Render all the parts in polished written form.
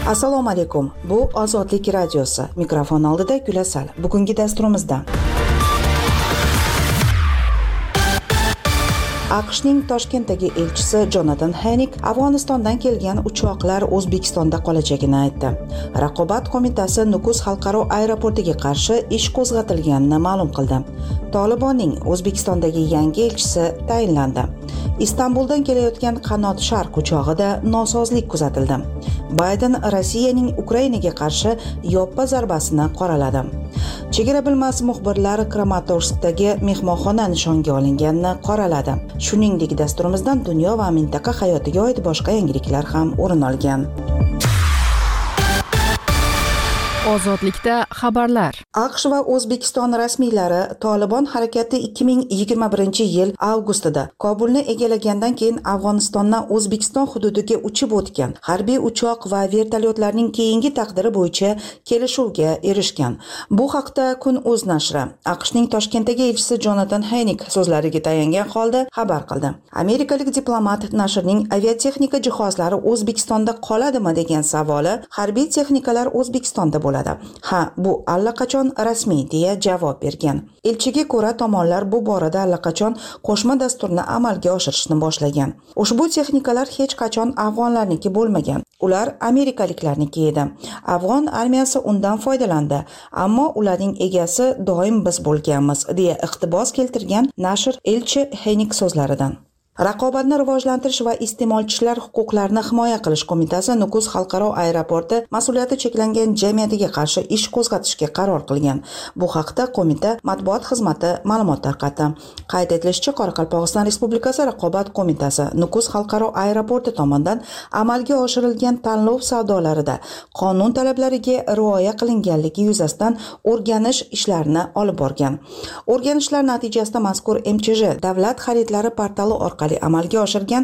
Assalomu alaykum. Bu Ozodlik radiosi. Mikrofon oldida Gulasal. Bugungi dasturimizda AQShning Toshkentdagi elchisi Jonatan Haynik Afg'onistondan kelgan uchoqlar O'zbekistonda qolajagini aytdi. Raqobat qo'mitasi Nukus xalqaro aeroportiga qarshi ish qo'zg'atilganini ma'lum qildi. Tolibonning O'zbekistondagi yangi elchisi tayinlandi. Istanbuldan kelayotgan qanot sharq uchog'ida nosozlik kuzatildi. Bayden Rossiyaning Ukrainaga qarshi yoppa zarbasini qoraladi. Chegara bilmas muxbirlar Kramatorskdagi mehmonxona nishonga olinganini qoraladi. Shuningdek, dasturimizdan dunyo va mintaqa hayotiga oid boshqa yangiliklar ham o'rin olgan. Ozodlikda xabarlar. AQSh va O'zbekiston rasmiylari Tolibon harakati 2021-yil avgustida Kobulni egallagandan keyin Afg'onistondan O'zbekiston hududiga uchib o'tgan harbiy uchoq va vertolyotlarning keyingi taqdiri bo'yicha kelishuvga erishgan. Bu haqda Kun.uz nashri AQShning Toshkentdagi elchisi Jonatan Haynik so'zlariga tayangan holda xabar qildi. Amerikalik diplomat nashrning aviatexnika jihozlari O'zbekistonda qoladimi degan savoli harbiy texnikalar O'zbekistonda bo'ladi. Ha, bu allaqachon rasmiy deya javob bergan. Elchiga ko'ra, tomonlar bu borada allaqachon qo'shma dasturni amalga oshirishni boshlagan. Ushbu texnikalar hech qachon afg'onlarniki bo'lmagan. Ular amerikaliklarniki edi. Afg'on armiyasi undan foydalandi, ammo ularning egasi doim biz bo'lganmiz deya iqtibos keltirgan nashr elchi Haynik so'zlaridan. Raqobatni rivojlantirish va iste'molchilar huquqlarini himoya qilish qo'mitasi Nukus xalqaro aeroporti mas'uliyati cheklangan jamiyatiga qarshi ish qo'zg'atishga qaror qilgan. Bu haqda qo'mita matbuot xizmati ma'lumot tarqatdi. Qayd etilishicha, Qoraqalpog'iston Respublikasi Raqobat qo'mitasi Nukus xalqaro aeroporti tomonidan amalga oshirilgan tanlov savdolarida qonun talablariga rioya qilinganligi yuzasidan o'rganish ishlarini olib borgan. O'rganishlar natijasida mazkur MChJ davlat xaridlari portali orqali amalga oshirgan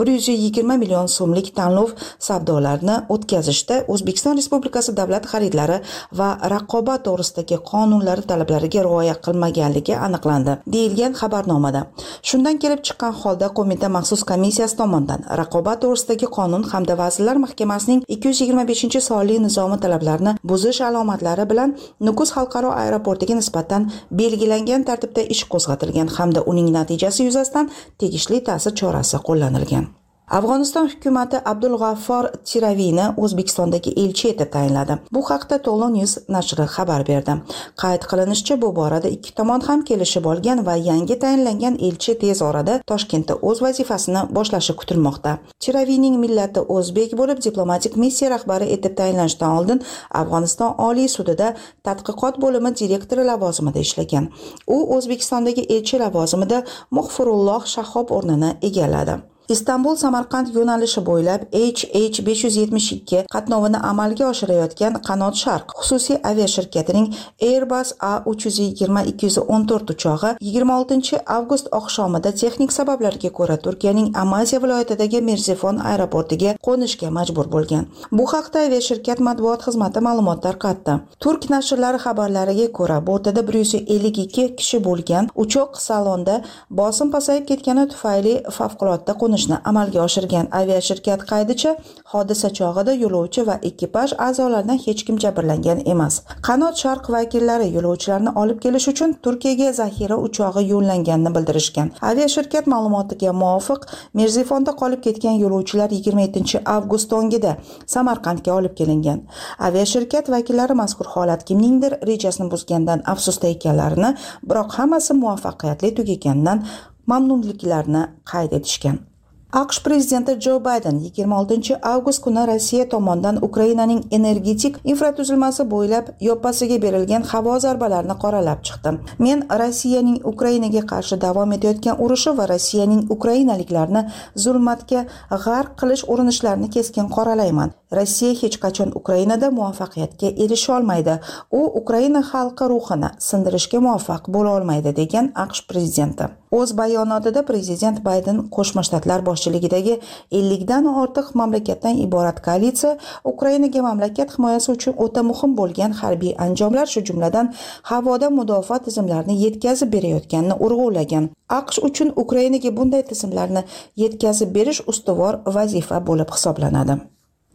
120 million so'mlik tanlov savdolarini o'tkazishda O'zbekiston Respublikasi davlat xaridlari va raqobat to'g'risidagi qonunlari talablariga rioya qilmaganligi aniqlandi, deyilgan xabarnomada. Shundan kelib chiqqan holda qo'mita maxsus komissiyasi tomonidan raqobat to'g'risidagi qonun hamda Vazirlar Mahkamasining 225-sonli nizomi talablarini buzish alomatlari bilan Nukus xalqaro aeroportiga nisbatan belgilangan tartibda ish qo'zg'atilgan hamda uning natijasi yuzasidan tegishli ta'sir chorasi qo'llanilgan. Afg'oniston hukumati Abdulg'affor Tiraviyni O'zbekistondagi elchi etib tayinladi. Bu haqda Tolo News nashri xabar berdi. Qayd qilinishicha, bu borada ikki tomon ham kelishib olgan va yangi tayinlangan elchi tez orada Toshkentda o'z vazifasini boshlashi kutilmoqda. Tiraviyning millati o'zbek bo'lib, diplomatik missiya rahbari etib tayinlanishdan oldin Afg'oniston Oliy sudida tadqiqot bo'limi direktori lavozimida ishlagan. U O'zbekistondagi elchi lavozimida Muxfirulloh Shahob o'rnini egalladi. Istanbul-Samarqand yo'nalishi bo'ylab HH572 qatnovini amalga oshirayotgan Qanot Sharq xususiy aviashirkatining Airbus A320-214 uchog'i 26 avgust oqshomida texnik sabablarga ko'ra Turkiyaning Amasya viloyatidagi Merzifon aeroportiga qo'nishga majbur bo'lgan. Bu haqda aviashirkat matbuot xizmati ma'lumot tarqatdi. Turk nashrlari xabarlariga ko'ra, bortida 152 kishi bo'lgan uchoq salonda bosim pasayib ketgani tufayli favqulodda amalga oshirgan. Aviashirkat qaydicha, hodisa chog'ida yo'lovchi va ekipaj a'zolaridan hech kim jabrlangan emas. Qanot Sharq vakillari yo'lovchilarni olib kelish uchun Turkiyaga zaxira uchog'i yo'llanganini bildirishgan. Aviashirkat ma'lumotiga muvofiq, Merzifonda qolib ketgan yo'lovchilar 27 avgust tongida Samarqandga olib kelingan. Aviashirkat vakillari mazkur holat kimningdir rejasini buzgandan afsusda ekanlarini, biroq hammasi muvaffaqiyatli tugaganidan mamnunliklarini qayd etishgan. AQSh prezidenti Jo Bayden 26 avgust kuni Rossiya tomonidan Ukrainaning energetik infratuzilmasi bo'ylab yoppasiga berilgan havo zarbalarini qoralab chiqdi. Men Rossiyaning Ukrainaga qarshi davom etayotgan urushi va Rossiyaning ukrainaliklarni zulmatga g'arq qilish urinishlarini keskin qoralayman. Rossiya hech qachon Ukrainada muvaffaqiyatga erisha olmaydi. U Ukraina xalqi ruhini sindirishga muvaffaq bo'la olmaydi, degan AQSh prezidenti. O'z bayonotida prezident Bayden Qo'shma Shtatlar boshchiligidagi 50 dan ortiq mamlakatdan iborat koalitsiya Ukrainaga mamlakat himoyasi uchun o'ta muhim bo'lgan harbiy anjomlar, shu jumladan havoda mudofaa tizimlarini yetkazib berayotganini urg'ulagan. AQSh uchun Ukrainaga bunday tizimlarni yetkazib berish ustuvor vazifa bo'lib hisoblanadi.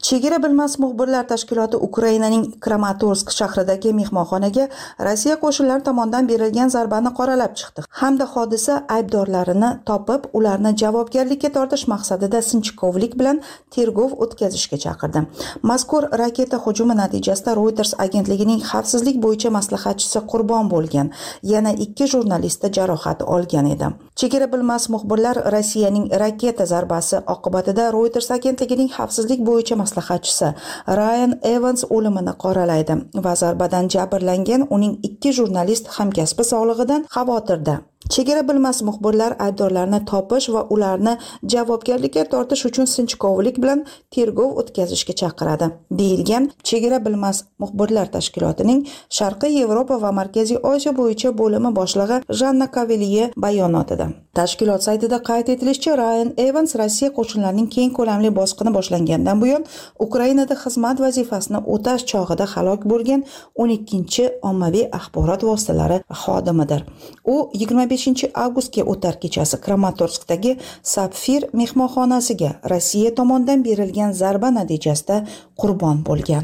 Chegara bilmas muxbirlar tashkiloti Ukrainaning Kramatorsk shahridagi mehmonxonaga Rossiya qo'shinlari tomonidan berilgan zarbani qoralab chiqdi hamda hodisa aybdorlarini topib, ularni javobgarlikka tortish maqsadida sinchkovlik bilan tergov o'tkazishga chaqirdi. Mazkur raketa hujumi natijasida Reuters agentligining xavfsizlik bo'yicha maslahatchisi qurbon bo'lgan, yana 2 jurnalist jarohat olgan edi. Chegara bilmas muxbirlar Rossiyaning raketa zarbasi oqibatida Reuters agentligining xavfsizlik bo'yicha maslahatchisi Ryan Evans o'limini qoralaydi va zarbadan jabrlangan uning 2 jurnalist hamkasbi sog'lig'idan xavotirda. Chegara bilmas muxbirlar aybdorlarni topish va ularni javobgarlikka tortish uchun sinchkovlik bilan tergov o'tkazishga chaqiradi, deyilgan Chegara bilmas muxbirlar tashkilotining Sharqiy Yevropa va Markaziy Osiyo bo'yicha bo'limi boshlig'i Janna Kaveliye bayonotida. Tashkilot saytida qayd etilishicha, Ryan Evans Rossiya qo'shinlarining keng ko'lamli bosqini boshlangandan buyon Ukrainada xizmat vazifasini o'tash chog'ida halok bo'lgan 12-ommaviy axborot vositalari xodimidir. U 25-avgustga o'tar kechasi Kramatorskdagi Sapfir mehmonxonasiga Rossiya tomonidan berilgan zarba natijasida qurbon bo'lgan.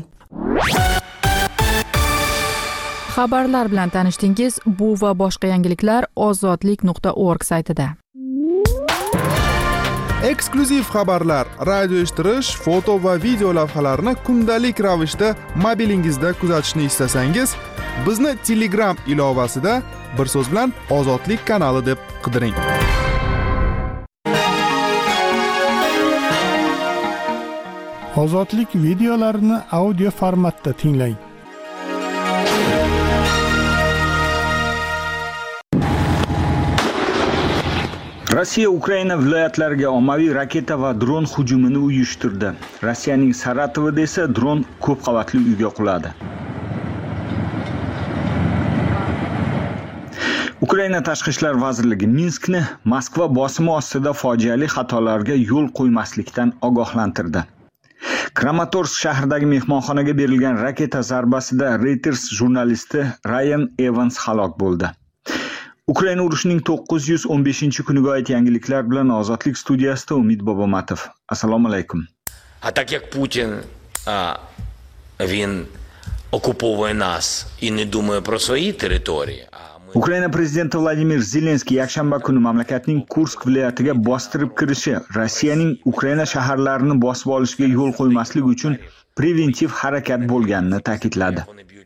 Xabarlar bilan tanishdingiz. Bu va boshqa yangiliklar ozodlik.org saytida. Eksklyuziv xabarlar, radio eshittirish, foto va video lavhalarni kundalik ravishda mobilingizda kuzatishni istasangiz, bizni Telegram ilovasida bir so'z bilan Ozodlik kanali deb qidiring. Ozodlik videolarini audio formatda tinglang. Rossiya Ukraina viloyatlariga ommaviy raketa va dron hujumini uyushtirdi. Rossiyaning Saratovida esa dron ko'p qavatli uyga quladi. Ukraina Tashqi ishlar vazirligi Minskni Moskva bosimi ostida fojiali xatolarga yo'l qo'ymaslikdan ogohlantirdi. Kramatorsk shahridagi mehmonxonaga berilgan raketa zarbasida Reuters jurnalisti Ryan Evans halok bo'ldi. Ukraina urushining 915-kuniga oid yangiliklar bilan Ozodlik studiyasida Umid Bobomatov. Assalomu alaykum. А так як Путін, він окуповує нас і не думає про свої території. Ukraina prezidenti Vladimir Zelenskiy yakshanba kuni mamlakatning Kursk viloyatiga bostirib kirishi, Rossiyaning Ukraina shaharlarini bosib olishiga yo'l qo'ymaslik uchun preventiv harakat bo'lganini ta'kidladi.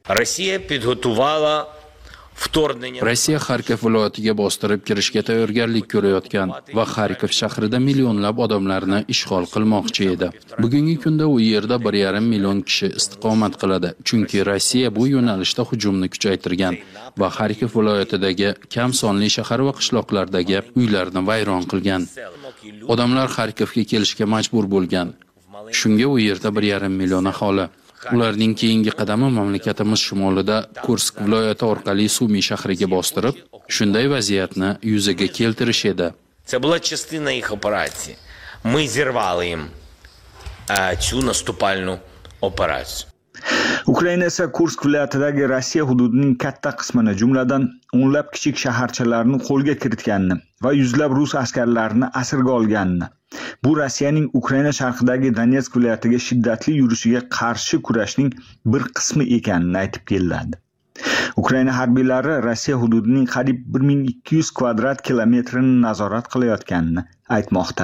Rossiya Xarkov viloyatiga bostirib kirishga tayyorgarlik ko'rayotgan va Xarkov shahrida millionlab odamlarni ishg'ol qilmoqchi edi. Bugungi kunda u yerda 1,5 million kishi istiqomat qiladi, chunki Rossiya bu yo'nalishda hujumni kuchaytirgan va Xarkov viloyatidagi kam sonli shahar va qishloqlardagi uylarni vayron qilgan. Odamlar Xarkovga kelishga majbur bo'lgan. Shunga u yerda 1,5 million aholi. Ularning keyingi qadami mamlakatimiz shimolida Kursk viloyati orqali Sumy shahriga bostirib, shunday vaziyatni yuzaga keltirish edi. Це була частина їх операції. Ми зірвали їм цю наступальну операцію. Ukraina esa Kursk viloyatidagi Rossiya hududining katta qismini, jumladan o'nlab kichik shaharchalarni qo'lga kiritganini va yuzlab rus askarlarini asirga olganini, bu Rossiyaning Ukraina sharqidagi Donetsk viloyatiga shiddatli yurishiga qarshi kurashning bir qismi ekanini aytib keladi. Ukraina harbiylari Rossiya hududining qariyb 1200 kvadrat kilometrini nazorat qilayotganini aytmoqda.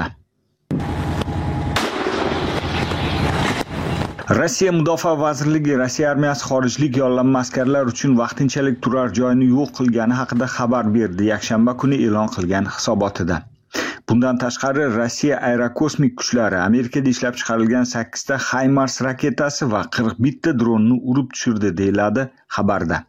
Rossiya Mudofaa vazirligi Rossiya armiyasi xorijlik yollanma askarlar uchun vaqtinchalik turar joyini yo'q qilgani haqida xabar berdi, yakshanba kuni e'lon qilgan hisobotida. Bundan tashqari Rossiya aerokosmik kuchlari Amerikada ishlab chiqarilgan 8 ta HIMARS raketasi va 41 ta dronni urib tushirdi, deyiladi xabarda.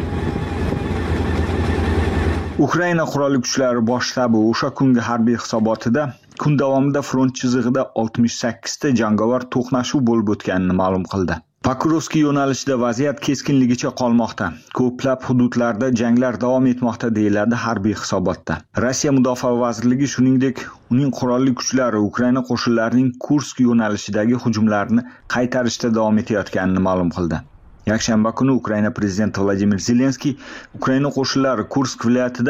Ukraina qurolli kuchlari bosh shtabi o'sha kungi harbiy hisobotida kun davomida front chizig'ida 68 ta jangovar to'qnashuv bo'lib o'tganini ma'lum qildi. Pokrovskiy yo'nalishida vaziyat keskinligicha qolmoqda. Ko'plab hududlarda janglar davom etmoqda, deyiladi harbiy hisobotda. Rossiya Mudofaa vazirligi shuningdek, uning qurolli kuchlari Ukraina qo'shinlarining Kursk yo'nalishidagi hujumlarini qaytarishda davom etayotganini ma'lum qildi. Yakshanba kuni Ukraina prezidenti Vladimir Zelenskiy Ukraina qo'shinlari Kursk viloyatida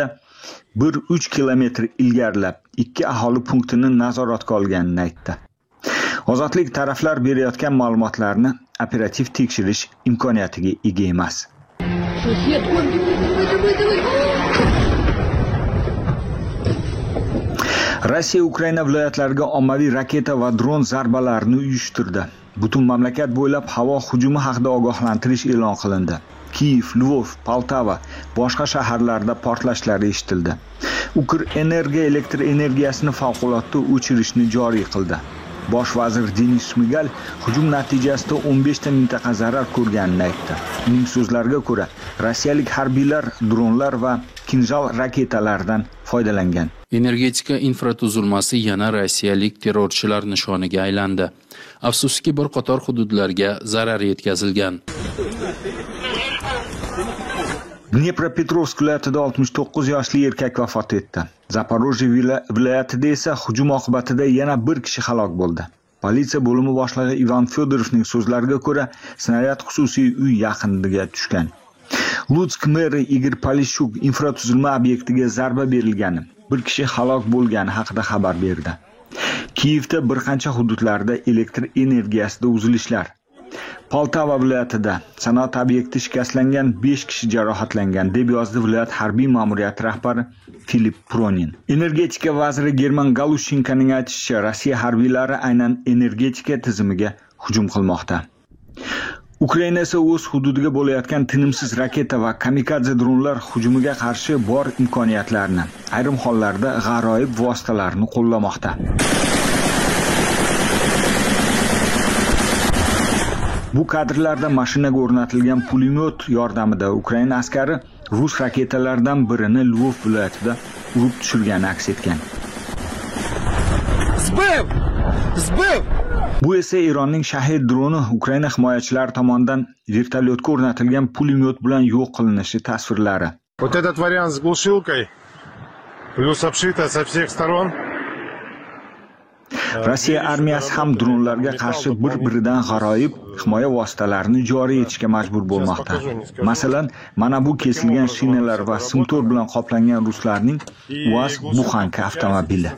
1-3 kilometr ilgarilab 2 aholi punktini nazoratga olganini aytdi. Ozodlik taraflar berayotgan ma'lumotlarni operativ tekshirish imkoniyatiga ega emas. Rossiya Ukraina viloyatlariga ommaviy raketa va dron zarbalarini uyushtirdi. Butun mamlakat bo'ylab havo hujumi haqida ogohlantirish e'lon qilindi. Kiyev, Lvov, Poltava, boshqa shaharlarda portlashlar eshitildi. Ukrenerga elektr energiyasini favqulodda o'chirishni joriy qildi. Bosh vazir Denis Shmigal hujum natijasida 15 ta mintaqa zarar ko'rganini aytdi. Uning so'zlariga ko'ra, rossiyalik harbiylar dronlar va kinjal raketalardan foydalangan. Energetika infratuzilmasi yana rossiyalik terrorchilar nishoniga aylandi. Afsuski bir qator hududlarga zarar yetkazilgan. Dnepropetrovsk viloyatida 69 yoshli erkak vafot etdi. Zaporojye viloyatida esa hujum oqibatida yana bir kishi halok bo'ldi. Politsiya bo'limi boshlig'i Ivan Fedorovning so'zlariga ko'ra, snaryad xususiy uy yaqiniga tushgan. Lutsk meri Igor Polishchuk infratuzilma obyektiga zarba berilgani, bir kishi halok bo'lgani haqida xabar berdi. Kiyevda bir qancha hududlarda elektr energiyasida uzilishlar. Poltava viloyatida sanoat obyekti shikastlangan, 5 kishi jarohatlangan, deb yozdi viloyat harbiy ma'muriyati rahbari Filip Pronin. Energetika vaziri German Galushenkoning aytishicha, Rossiya harbiylari aynan energetika tizimiga hujum qilmoqda. Ukraina esa o'z hududiga bo'layotgan tinimsiz raketa va kamikadze dronlar hujumiga qarshi bor imkoniyatlarni, ayrim hollarda g'aroyib vositalarni qo'llamoqda. Bu kadrlarda mashinaga o'rnatilgan pulemyot yordamida Ukraina askari rus raketalaridan birini Lvov viloyatida urib tushirgani aks etgan. Bu esa Eronning Shahid droni Ukraina himoyachilari tomonidan vertolyotga o'rnatilgan pulemyot bilan yo'q qilinishi tasvirlari. Вот этот вариант с глушилкой плюс обшито со всех сторон. Rossiya armiyasi ham dronlarga qarshi bir-biridan g'aroyib himoya vositalarini joriy etishga majbur bo'lmoqda. Masalan, mana bu kesilgan shinalar va simtor bilan qoplangan ruslarning UAZ-Buxanka avtomobili.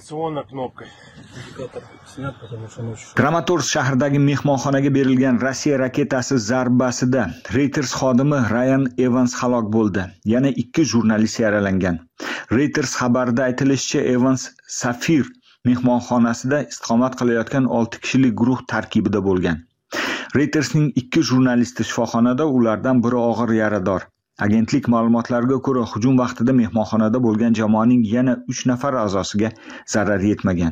Kramatorsk shahridagi mehmonxonaga berilgan Rossiya raketasi zarbasida Reuters xodimi Ryan Evans halok bo'ldi. Yana 2 jurnalist yaralangan. Reuters xabarida aytilishicha, Evans Safir mehmonxonasida istiqomat qilayotgan 6 kishilik guruh tarkibida bo'lgan. Reutersning 2 jurnalisti shifoxonada, ulardan biri og'ir yarador. Agentlik ma'lumotlariga ko'ra, hujum vaqtida mehmonxonada bo'lgan jamoaning yana 3 nafar a'zosiga zarar yetmagan.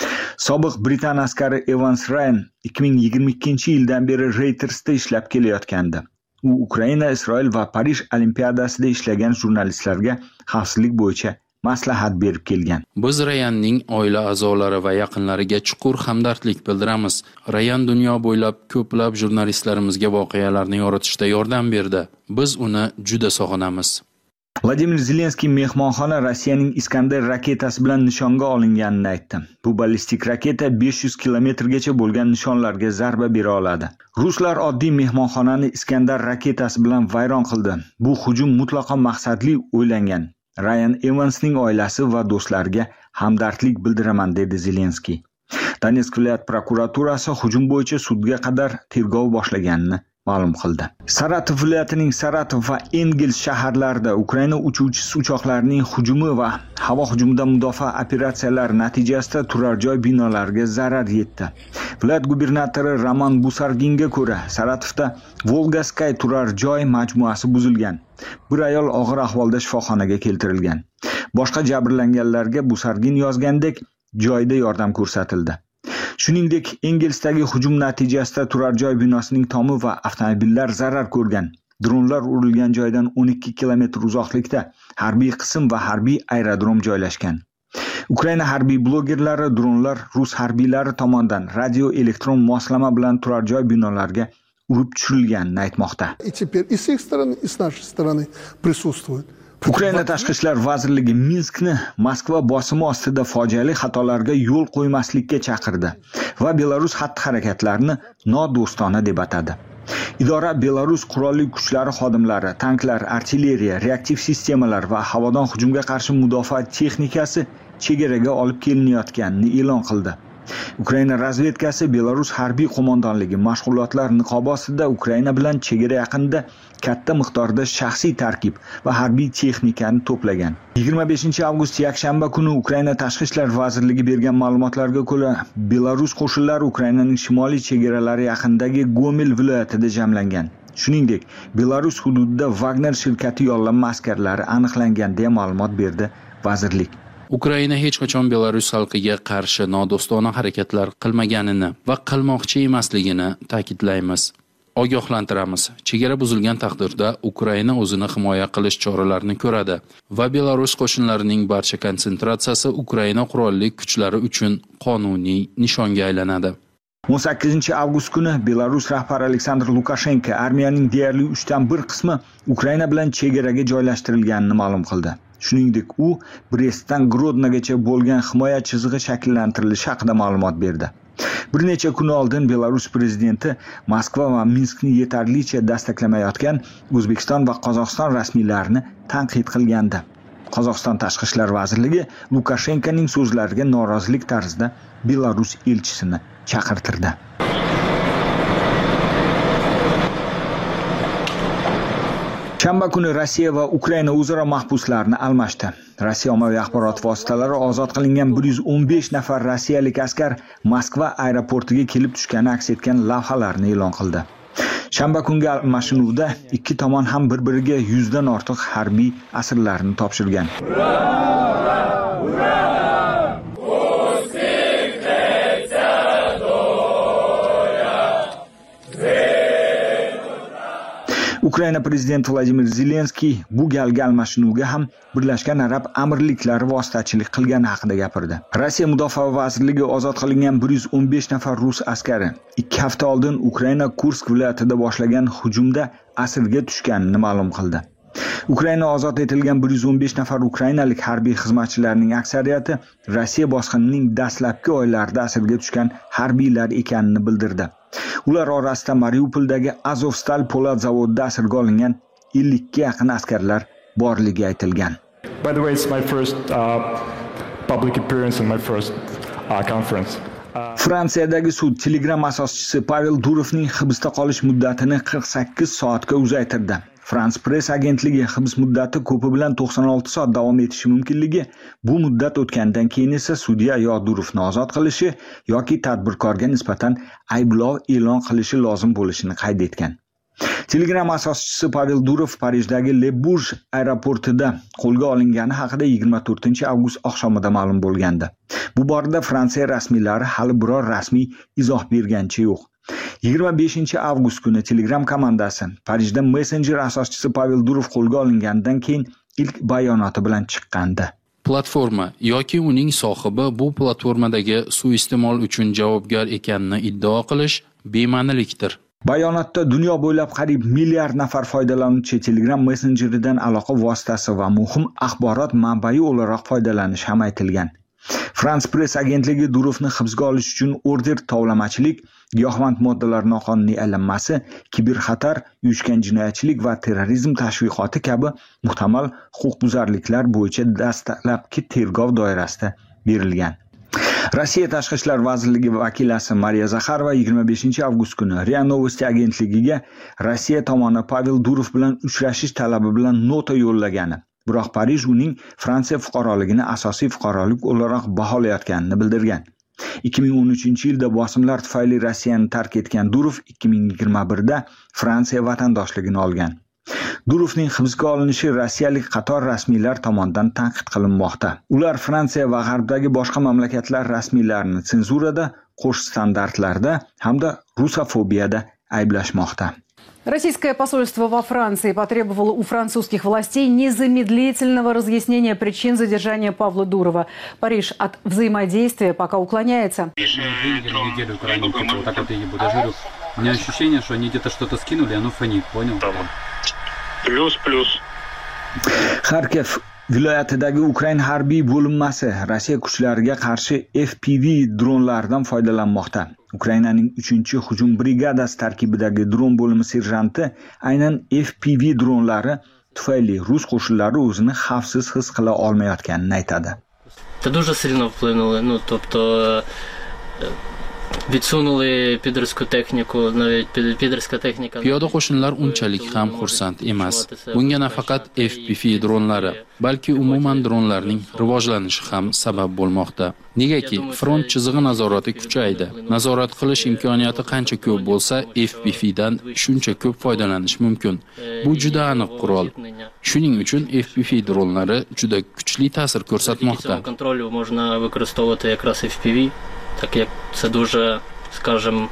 Sobiq Britan askari Evans Ryan 2022-yildan beri Reutersda ishlab kelayotgandi. U Ukraina, Isroil va Parij olimpiadasida ishlagan jurnalistlarga xavfsizlik bo'yicha maslahat berib kelgan. Biz Rayanning oila a'zolari va yaqinlariga chuqur hamdardlik bildiramiz. Rayan dunyo bo'ylab ko'plab jurnalistlarimizga voqealarni yoritishda yordam berdi. Biz uni juda sog'inamiz. Vladimir Zelenskiy mehmonxona Rossiyaning Iskander raketasi bilan nishonga olinganini aytdi. Bu ballistik raketa 500 kilometrgacha bo'lgan nishonlarga zarba bera oladi. Ruslar oddiy mehmonxonani Iskandar raketasi bilan vayron qildi. Bu hujum mutlaqo maqsadli o'ylangan. Ryan Evansning oilasi va do'stlariga hamdardlik bildiraman, dedi Zelenskiy. Donetsk viloyat prokuraturasi hujum bo'yicha sudga qadar tergov boshlaganini ma'lum qildi. Saratov viloyatining Saratov va Engels shaharlarida Ukraina uchuvchisi uchoqlarining hujumi va havo hujumidan mudofaa operatsiyalari natijasida turar joy binolariga zarar yetdi. Viloyat gubernatori Roman Busarginga ko'ra, Saratovda Volgaskay turar joy majmuasi buzilgan. Bir ayol og'ir ahvolda shifoxonaga keltirilgan. Boshqa jabrlanganlarga Busargin yozgandek joyda yordam ko'rsatildi. Shuningdek, Engelsdagi hujum natijasida turar joy binosining tomi va avtomobillar zarar ko'rgan. Dronlar urilgan joydan 12 kilometr uzoqlikda harbiy qism va harbiy aerodrom joylashgan. Ukraina harbiy blogerlari dronlar rus harbiylari tomonidan radio elektron moslama bilan turar joy binolariga urib tushirilganini aytmoqda. Ukraina tashqi ishlar vazirligi Minskni Moskva bosimi ostida fojiali xatolarga yo'l qo'ymaslikka chaqirdi va Belarus xatti-harakatlarini nodo'stona deb atadi. Idora Belarus qurolli kuchlari xodimlari, tanklar, artilleriya, reaktiv sistemalar va havodan hujumga qarshi mudofaa texnikasi chegaraga olib kelinayotganini e'lon qildi. Ukraina razvedkasi Belarus harbiy qo'mondonligi mashg'ulotlar niqobi ostida Ukraina bilan chegara yaqinida katta miqdorda shaxsiy tarkib va harbiy texnikani to'plagan. 25-avgust yakshanba kuni Ukraina Tashqi ishlar vazirligi bergan ma'lumotlarga ko'ra, Belarus qo'shinlari Ukrainaning shimoliy chegaralari yaqinidagi Gomel viloyatida jamlangan. Shuningdek, Belarus hududida Wagner shirkati yollanma askarlari aniqlangan deya ma'lumot berdi vazirlik. Ukraina hech qachon Belarus xalqiga qarshi nodo'stona harakatlar qilmaganini va qilmoqchi emasligini ta'kidlaymiz. Ogohlantiramiz. Chegara buzilgan taqdirda Ukraina o'zini himoya qilish choralarini ko'radi va Belarus qo'shinlarining barcha konsentratsiyasi Ukraina qurolli kuchlari uchun qonuniy nishonga aylanadi. 18-avgust kuni Belarus rahbari Aleksandr Lukashenko armiyaning deyarli 1/3 qismi Ukraina bilan chegaraga joylashtirilganini ma'lum qildi. Shuningdek, u Brestdan Grodnogacha bo'lgan himoya chizig'i shakllantirilishi haqida ma'lumot berdi. Bir necha kun oldin Belarus prezidenti Moskva va Minskni yetarlicha dastaqlamayotgan O'zbekiston va Qozog'iston rasmiylarini tanqid qilgandi. Qozog'iston Tashqi ishlar vazirligi Lukashenkoning so'zlariga norozilik tarzida Belarus elchisini chaqirtirdi. Shanba kuni Rossiya va Ukraina o'zaro mahbuslarni almashdi. Rossiya ommaviy axborot vositalari ozod qilingan 115 nafar rossiyalik askar Moskva aeroportiga kelib tushgani aks etgan lavhalarni e'lon qildi. Shanba kungi almashinuvda ikki tomon ham bir-biriga 100 dan ortiq harbiy asirlarni topshirgan. Ukraina prezidenti Vladimir Zelenskiy bu galgi almashinuvga ham Birlashgan Arab Amirliklari vositachilik qilgani haqida gapirdi. Rossiya Mudofaa vazirligi ozod qilingan 115 nafar rus askari 2 hafta oldin Ukraina Kursk viloyatida boshlagan hujumda asirga tushganini ma'lum qildi. Ukraina ozod etilgan 115 nafar ukrainalik harbiy xizmatchilarning aksariyati Rossiya bosqinining dastlabki oylarida asirga tushgan harbiylar ekanini bildirdi. Ular orasida Mariupoldagi Azovstal po'lat zavodida asirga olingan 50 ga yaqin askarlar borligi aytilgan. By the way, it's my first public appearance and my first conference. Fransiyadagi sud Telegram asoschisi Pavel Durovning hibsda qolish muddatini 48 soatga uzaytirdi. France Press agentligi hibs muddati ko'pi bilan 96 soat davom etishi mumkinligi, bu muddat o'tgandan keyin esa sudya yo Durovni ozod qilishi yoki tadbirkorga nisbatan ayblov e'lon qilishi lozim bo'lishini qayd etgan. Telegram asoschisi Pavel Durov Parijdagi Le Bourget aeroportida qo'lga olingani haqida 24-avgust oqshomida ma'lum bo'lgandi. Bu borada Fransiya rasmiylari hali biror rasmiy izoh bergancha yo'q. 25-avgust kuni Telegram komandasi Parijda Messenger asoschisi Pavel Durov qo'lga olinganidan keyin ilk bayonoti bilan chiqqandi. Platforma yoki uning sohibi bu platformadagi suiiste'mol uchun javobgar ekanini iddao qilish bema'nilikdir. Bayonotda dunyo bo'ylab qariyb milliard nafar foydalanuvchi Telegram Messengeridan aloqa vositasi va muhim axborot manbai o'laroq foydalanishi ham aytilgan. France Press agentligi Durovni hibsga olish uchun order tovlamachilik, giyohvand moddalar noqonuniy aylanmasi, kiberxatar, uyushgan jinoyatchilik va terrorizm tashviqoti kabi muhtamal huquqbuzarliklar bo'yicha dastlabki tergov doirasida berilgan. Rossiya Tashqi ishlar vazirligi vakilasi Mariya Zakharova 25-avgust kuni RIA Novosti agentligiga Rossiya tomoni Pavel Durov bilan uchrashish talabi bilan nota yo'llagani, biroq Parij uning Fransiya fuqaroligini asosiy fuqarolik o'laroq baholayotganini bildirgan. 2013-yilda bosimlar tufayli Rossiyani tark etgan Durov 2021da Fransiya vatandoshligini olgan. Durovning hibsga olinishi rossiyalik qator rasmiylar tomonidan tanqid qilinmoqda. Ular Fransiya va G'arbdagi boshqa mamlakatlar rasmiylarini senzurada, qo'sh standartlarda hamda rusofobiyada ayblashmoqda. Российское посольство во Франции потребовало у французских властей незамедлительного разъяснения причин задержания Павла Дурова. Париж от взаимодействия пока уклоняется. У меня ощущение, что они где-то что-то скинули, оно фонит, понял? Плюс. Kharkiv viloyatidagi Ukraina harbiy bo'linmasi Rossiya kuchlariga qarshi FPV dronlardan foydalanmoqda. Ukrainaning 3-hujum brigadasi tarkibidagi dron bo'limi serjanti aynan FPV dronlari tufayli rus qo'shinlari o'zini xavfsiz his qila olmayotganini aytadi. Це дуже сильно вплинуло, тобто Відсунули підерську техніку, навіть підерська техніка. Piyoda qo'shinlar unchalik ham xursand emas. Bunga nafaqat FPV dronlari, balki umuman dronlarning rivojlanishi ham sabab bo'lmoqda. Negaki, front chizig'i nazorati kuchaydi. Nazorat qilish imkoniyati qancha ko'p bo'lsa, FPV dan shuncha ko'p foydalanish mumkin. Bu juda aniq qurol. Shuning uchun FPV dronlari juda kuchli ta'sir ko'rsatmoqda. Контролю можна використовувати якраз FPV. Так як це дуже, скажімо,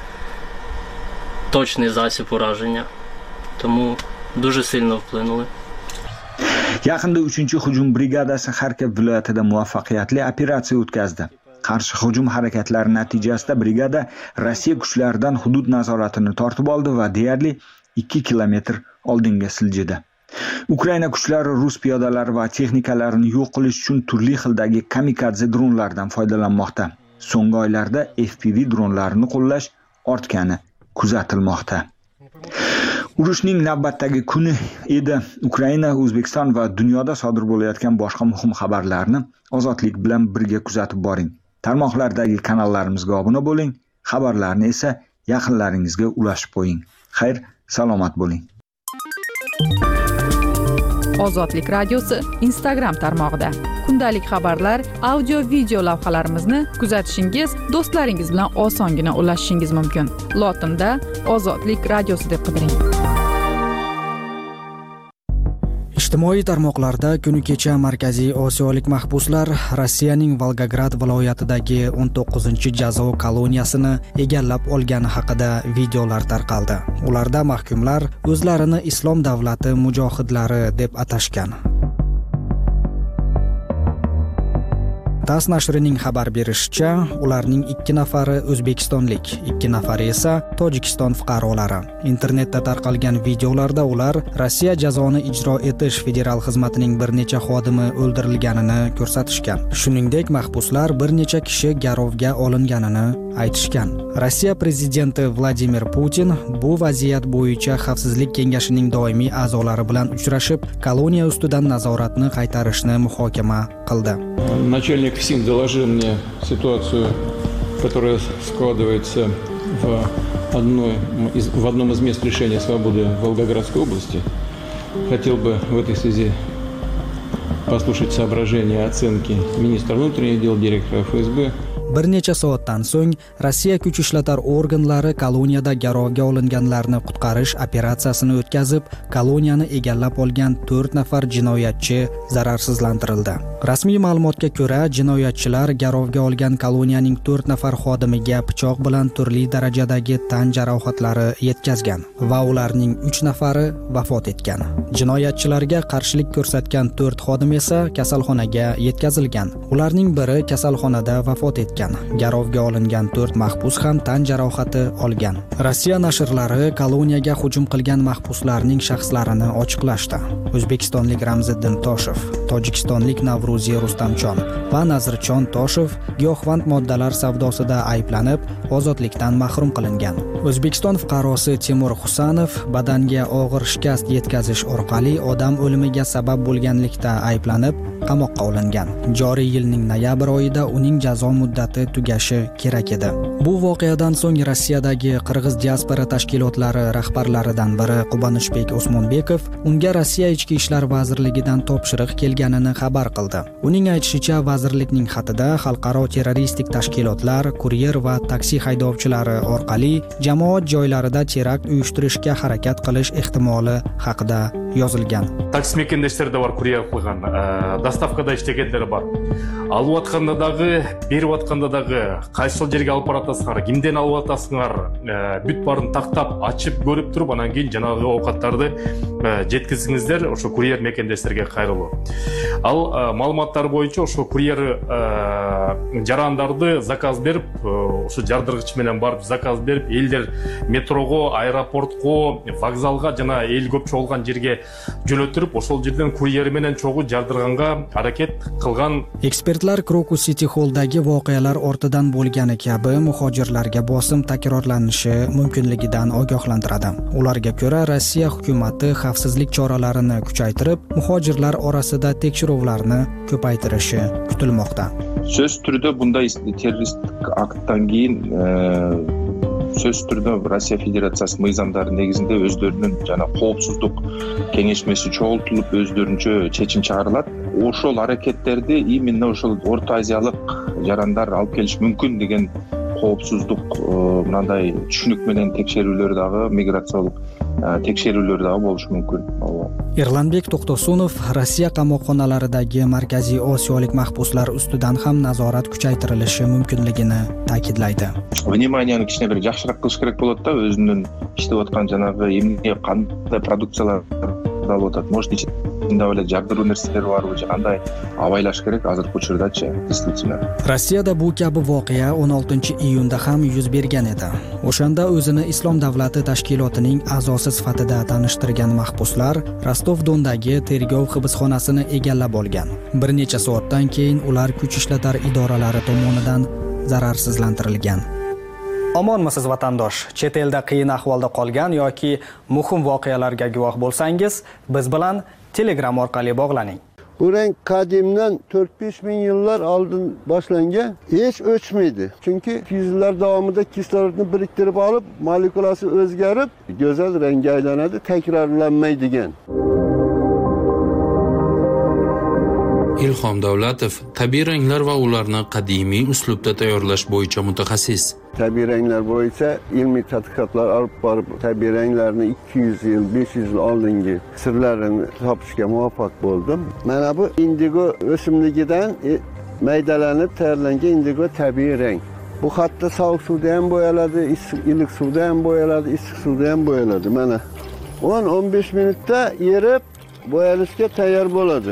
точний засіб ураження. Тому дуже сильно вплинули. Yaqinda 3-hujum brigadasi Xarkov viloyatida muvaffaqiyatli operatsiya o'tkazdi. Qarshi hujum harakatlari natijasida brigada Rossiya kuchlaridan hudud nazoratini tortib oldi va deyarli 2 kilometr oldinga siljidi. Ukraina kuchlari rus piyodalari va texnikalarini yo'q qilish uchun turli xildagi kamikadze dronlardan foydalanmoqda. So'nggi oylarda FPV dronlarini qo'llash ortgani kuzatilmoqda. Urushning navbatdagi kuni edi. Ukraina, O'zbekiston va dunyoda sodir bo'layotgan boshqa muhim xabarlarni ozodlik bilan birga kuzatib boring. Tarmoqlardagi kanallarimizga obuna bo'ling, xabarlarni esa yaqinlaringizga ulashib qo'ying. Xayr, salomat bo'ling. Ozodlik radiosi Instagram tarmog'ida kundalik xabarlar, audio video lavhalarimizni kuzatishingiz, do'stlaringiz bilan osongina ulashishingiz mumkin. Lotinda Ozodlik radiosi deb qidiring. Ijtimoiy tarmoqlarda kuni kecha Markaziy Osiyolik mahbuslar Rossiyaning Volgograd viloyatidagi 19-jazo koloniyasini egallab olgani haqida videolar tarqaldi. Ularda mahkumlar o'zlarini Islom davlati mujohidlari deb atashgan. TASS nashrining xabar berishicha, ularning 2 nafari O'zbekistonlik, 2 nafari esa Tojikiston fuqarolari. Internetda tarqalgan videolarda ular Rossiya jazoni ijro etish federal xizmatining bir necha xodimi o'ldirilganini ko'rsatishgan. Shuningdek, mahbuslar bir necha kishi garovga olinganini aytishgan. Rossiya prezidenti Vladimir Putin bu vaziyat bo'yicha Xavfsizlik kengashining doimiy a'zolari bilan uchrashib, koloniya ustidan nazoratni qaytarishni muhokama qildi. Начальник СИН доложил мне ситуацию, которая складывается в одном из мест лишения свободы в Волгоградской области. Хотел бы в этой связи послушать соображения и оценки министра внутренних дел, директора ФСБ. Bir necha soatdan so'ng Rossiya kuch ishlatar organlari koloniyada garovga olinganlarni qutqarish operatsiyasini o'tkazib, koloniyani egallab olgan 4 nafar jinoyatchi zararsizlantirildi. Rasmiy ma'lumotga ko'ra, jinoyatchilar garovga olgan koloniyaning 4 nafar xodimiga pichoq bilan turli darajadagi tan jarohatlari yetkazgan va ularning 3 nafari vafot etgan. Jinoyatchilarga qarshilik ko'rsatgan 4 xodim esa kasalxonaga yetkazilgan. Ularning biri kasalxonada vafot etgan. Garovga olingan 4 mahbus ham tan jarohati olgan. Rossiya nashrlari koloniyaga hujum qilgan mahbuslarning shaxslarini ochiqlashdi. O'zbekistonlik Ramziddin Toshev, Tojikistonlik Navruziy Rustamchon va Nazirchon Toshev giyohvand moddalar savdosida ayblanib, ozodlikdan mahrum qilingan. O'zbekiston fuqarosi Timur Husanov badanga og'ir shikast yetkazish orqali odam o'limiga sabab bo'lganlikda ayblanib, qamoqqa olingan. Joriy yilning noyabr oyida uning jazo muddati tugashi kerak edi. Bu voqeadan so'ng Rossiyadagi qirg'iz diaspora tashkilotlari rahbarlaridan biri Qubanishbek Osmonbekov unga Rossiya ichki ishlar vazirligidan topshiriq kelganini xabar qildi. Uning aytishicha, vazirlikning xatida xalqaro terroristik tashkilotlar, kuryer va taksi haydovchilari orqali jamoat joylarida terakt uyushtirishga harakat qilish ehtimoli haqida yozilgan. Taksi mekendештер бар kuryer qilgan, доставкада иштегендер бар. Алып атканда дагы, берип атканда дагы кайсыл жерге алып баратасыңар, кимден алып атасыңар, бүт барын тактап, ачып көрүп туруп, анан кийин жанагы оокаттарды жеткизиңиздер ошо kuryer мекендештерге кайрылуу. Ал маалыматтар боюнча ошо kuryer жарандарды заказ берип, ошо жардыргыч менен барып заказ берип, элдер метрого, аэропортко, вокзалга жана эл көп чогулган жерге жөнөтүрүп, ошол жерден kuryer менен чогуу жардырганга аракет кылган. Ekspertlar Crocus City Hall'dagi voqealar ortidan bo'lgani kabi muhojirlarga bosim takrorlanishi mumkinligidan ogohlantiradi. Ularga ko'ra, Rossiya hukumati xavfsizlik choralarini kuchaytirib, muhojirlar orasida tekshiruvlarni ko'paytirishi kutilmoqda. Söz turida bunday terroristik aktdan keyin söz turida Rossiya Federatsiyasi mыйзамдары негизинде өздөрүнүн жана коопсуздук кеңешмеси чогултулуп өздөрүнчө чечим чыгарылат. Ошол аракеттерди именно ошол Орто Азиялык жарандар алып келиш мүмкүн деген коопсуздук мындай түшүнүк менен текшерүүлөр дагы миграциялык tekshiruvlar da bo'lishi mumkin. Erlanbek To'xtosunov Rossiya qamoqxonalaridagi Markaziy Osiyolik mahbuslar ustidan ham nazorat kuchaytirilishi mumkinligini ta'kidlaydi. Vnimaniyani kichkina bir yaxshiroq qilish kerak bo'ladi-da, o'zining ishlayotgan janobi emne qanday produksiyalar olib, может, ichida o'la jabduru narsalar bor, qanday avaylash kerak hozirgi uchurdachi, действительно. Rossiyada bu kabi voqea 16-iyunda ham yuz bergan edi. O'shanda o'zini Islom davlati tashkilotining a'zosi sifatida tanishtirgan mahbuslar Rostov-Dondagi tergov hibsxonasini egallab olgan. Bir necha soatdan keyin ular kuch ishlatar idoralari tomonidan zararsizlantirilgan. Omonmisiz vatandosh? Chet elda qiyin ahvolda qolgan yoki muhim voqealarga guvoh bo'lsangiz, biz bilan Telegram orqali bog'laning. Bu rang qadimdan 4-5 ming yillar oldin boshlangan, hech o'chmaydi. Chunki yillar davomida kislorodni biriktirib olib, molekulasi o'zgarib, go'zal rangga aylanadi, takrorlanmaydigan. Ilhom Davlatov tabiiy ranglar va ularni qadimiy uslubda tayyorlash bo'yicha mutaxassis. Tabiiy ranglar bo'yicha ilmiy tadqiqotlar olib borib, tabiiy ranglarni 200 yil, 500 yil oldingi sirlarini topishga muvaffaq bo'ldim. Mana bu indigo o'simligidan maydalanib tayyorlangan indigo tabiiy rang. Bu hatto sovuq suvda ham bo'yaladi, iliq suvda ham bo'yaladi, issiq suvda ham bo'yaladi. Mana 10-15 minutda erib bo'yalishga tayyor bo'ladi.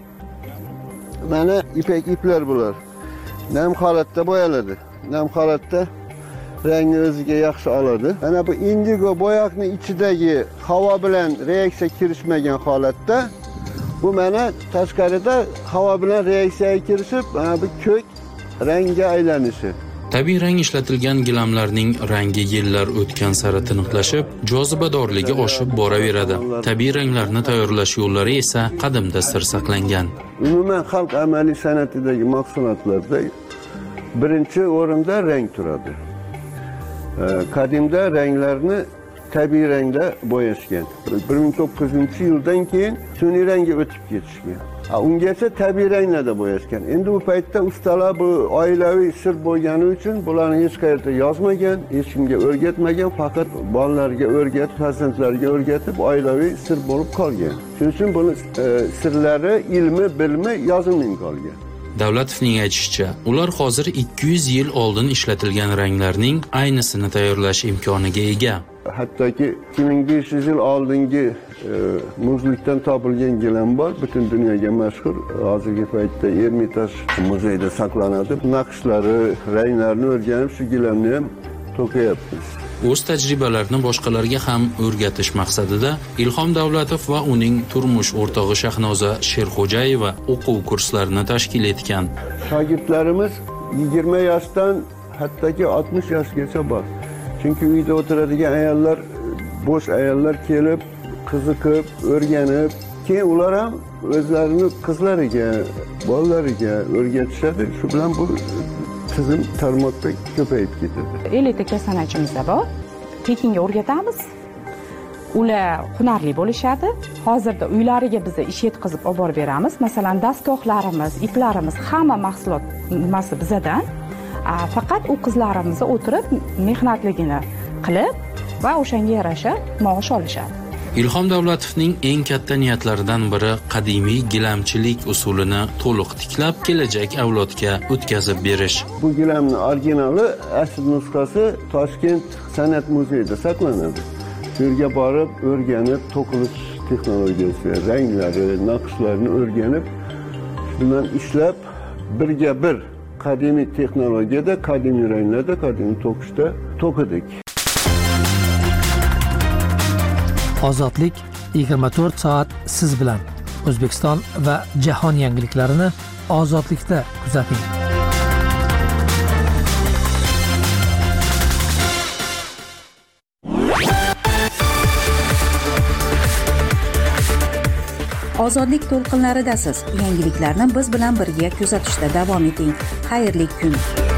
Mana ipek iplar bular. Nam holatda bo'yaladi. Nam holatda rangni o'ziga yaxshi oladi. Mana bu indigo bo'yoqning ichidagi havo bilan reaksiya kirishmagan holatda, bu mana tashqarida havo bilan reaksiyaga kirishib, mana bu ko'k rangga aylanishi. Tabiiy rang ishlatilgan gilamlarning rangi yillar o'tgan sari tiniqlashib, jozibadorligi oshib boraveradi. Tabiiy ranglarni tayyorlash yo'llari esa qadimda sir saqlangan. Umuman xalq amaliy san'atidagi mahsulotlarda birinchi o'rinda rang turadi. Qadimda ranglarni tabiiy rangda bo'yashgan. 1900-yildan keyin sun'iy rangga o'tib ketishgan. Ungacha tabiiy ranglarda bo'yashgan. Endi bu paytda ustalar bu oilaviy sir bo'lgani uchun bularni hech qayerda yozmagan, hech kimga o'rgatmagan, faqat bolalarga o'rgatib, farzandlarga o'rgatib oilaviy sir bo'lib qolgan. Shuning uchun buni sirlari, ilmi, bilmi yozilmay qolgan. Davlatovning aytishicha, ular hozir 200 yil oldin ishlatilgan ranglarning aynısini tayyorlash imkoniga ega. Hattoki 2500 yil oldingi muzlikdan topilgan gilam bor, butun dunyoga mashhur. Hozirgi paytda Ermitaj muzeyida saqlanadi. Naqshlari, ranglarini o'rganib, shu gilamni ham to'qiyapmiz. O'z tajribalarini boshqalarga ham o'rgatish maqsadida Ilhom Davlatov va uning turmush o'rtog'i Shahnoza Sherxo'jayeva o'quv kurslarini tashkil etgan. Shogirdlarimiz 20 yoshdan hattoki 60 yoshgacha bor. Chunki uyda o'tiradigan ayollar, bo'sh ayollar kelib, qiziqib, o'rganib, keyin ular ham o'zlarini qizlariga, bolalariga o'rgatishadi. Shu bilan bu tizim tarmoqda ko'payib ketadi. 50 ta san'atchimiz bor. Tekinga o'rgatamiz. Ular hunarli bo'lishadi. Hozirda uylariga biz ish yetkazib olib borib beramiz. Masalan, dastgohlarimiz, iplarimiz, hamma mahsulot nimasi bizdan. Faqat u qizlarimiz o'tirib mehnatligini qilib va o'shanga yarasha maosh olishadi. Ilhom Davlatovning eng katta niyatlaridan biri qadimiy gilamchilik usulini to'liq tiklab, kelajak avlodga o'tkazib berish. Bu gilamning originali asl nusxasi Toshkent san'at muzeyida saqlanadi. Shu yerga borib, o'rganib, to'qilish texnologiyasi, ranglari, naqshlarni o'rganib, shundan ishlab birga bir qadimiy texnologiyada, qadimiy ranglarda, qadimiy to'qishda to'qidik. Ozodlik 24 soat siz bilan. O'zbekiston va jahon yangiliklarini ozodlikda kuzating. Ozodlik to'lqinlaridasiz. Yangiliklarni biz bilan birga kuzatishda davom eting. Xayrli kun.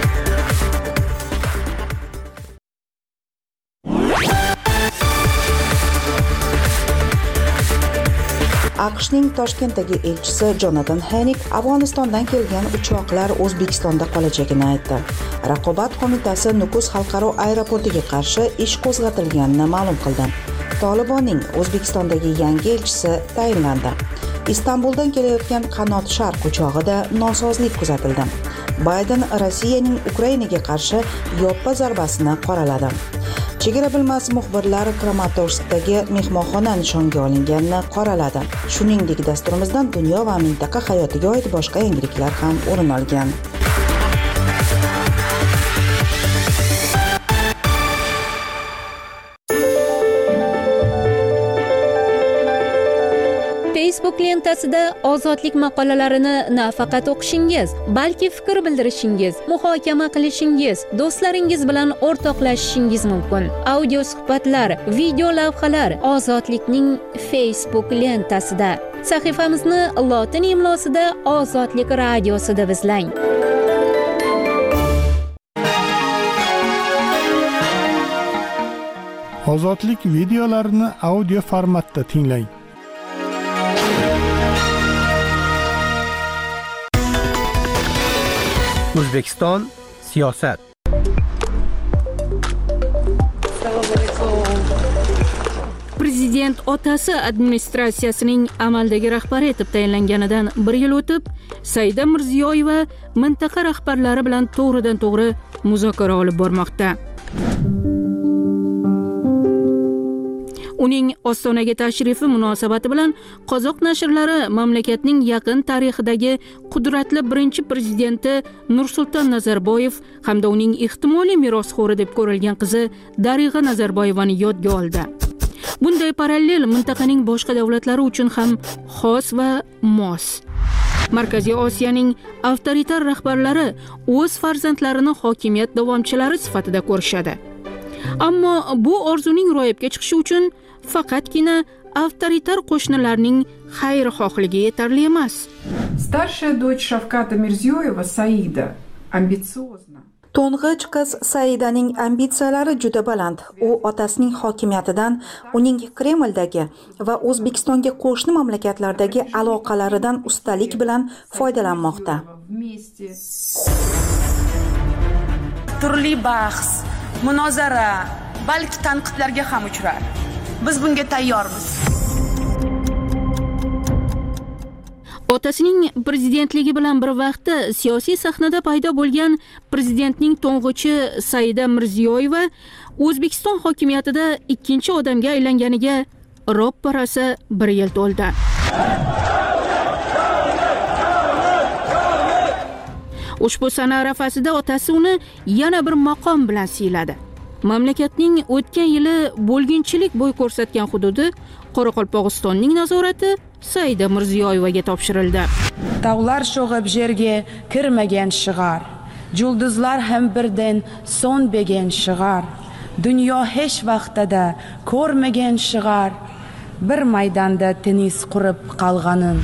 AQShning Toshkentdagi elchisi Jonatan Henik Afg'onistondan kelgan uchoqlar O'zbekistonda qolajagini aytdi. Raqobat qo'mitasi Nukus xalqaro aeroportiga qarshi ish qo'zg'atilganini ma'lum qildi. Tolibonning O'zbekistondagi yangi elchisi tayinlandi. Istanbuldan kelayotgan Qanot Sharq uchog'ida nosozlik kuzatildi. Bayden Rossiyaning Ukrainaga qarshi yoppa zarbasini qoraladi. Chegara bilmas muxbirlar Kramatorskdagi mehmonxona nishonga olinganini qoraladi. Shuningdek, dasturimizdan dunyo va mintaqa hayotiga oid boshqa yangiliklar ham o'rin olgan. Facebook lentasida ozodlik maqolalarini nafaqat o'qishingiz, balki fikr bildirishingiz, muhokama qilishingiz, do'stlaringiz bilan o'rtoqlashishingiz mumkin. Audio suhbatlar, video lavhalar Ozodlikning Facebook lentasida. Sahifamizni lotin imlosida Ozodlik radiosida izlang. Ozodlik videolarini audio formatda tinglang. O'zbekiston siyosat. Prezident otasi administratsiyasining amaldagi rahbari etib tayinlanganidan 1 yil o'tib, Saida Mirziyoyeva mintaqa rahbarlari bilan to'g'ridan-to'g'ri muzokara olib bormoqda. Uning Ostonaga tashrifi munosabati bilan Qozoq nashrlari mamlakatning yaqin tarixidagi qudratli birinchi prezidenti Nursulton Nazarboyev hamda uning ehtimoliy merosxo'ri deb ko'rilgan qizi Darig'a Nazarboyevani yodga oldi. Bunday parallel mintaqaning boshqa davlatlari uchun ham xos va mos. Markaziy Osiyoning avtoritar rahbarlari o'z farzandlarini hokimiyat davomchilari sifatida ko'rishadi. Ammo bu orzuning ro'yobga chiqishi uchun faqatgina avtoritar qo'shnilarning xayrixohligi yetarli emas. Старшая дочь Шавката Мирзиёева, Саида, амбициозна. To'ng'ich qiz Saidaning ambitsiyalari juda baland. U otasining hokimiyatidan, uning Kremldagi va O'zbekistonga qo'shni mamlakatlardagi aloqalaridan ustalik bilan foydalanmoqda. Turli bahs, munozara, balki tanqidlarga ham uchrar. Biz bunga tayyormiz. Otasining prezidentligi bilan bir vaqtda siyosiy sahnada paydo bo'lgan prezidentning to'ng'ichi Saida Mirziyoyeva O'zbekiston hokimiyatida ikkinchi odamga aylanganiga ro'pparasi 1 yil to'ldi. Ushbu sana arafasida otasi uni yana bir maqom bilan siyladi. Mamlakatning o'tgan yili bo'lginchilik bo'y ko'rsatgan hududi Qoraqalpog'istonning nazorati Saida Mirziyoyevaga topshirildi. Tog'lar sho'g'ib yerga kirmagan shigar, yulduzlar ham birdan so'nmagan shigar, dunyo hech vaqtida ko'rmagan shigar, bir maydonda tennis qurib qolganin.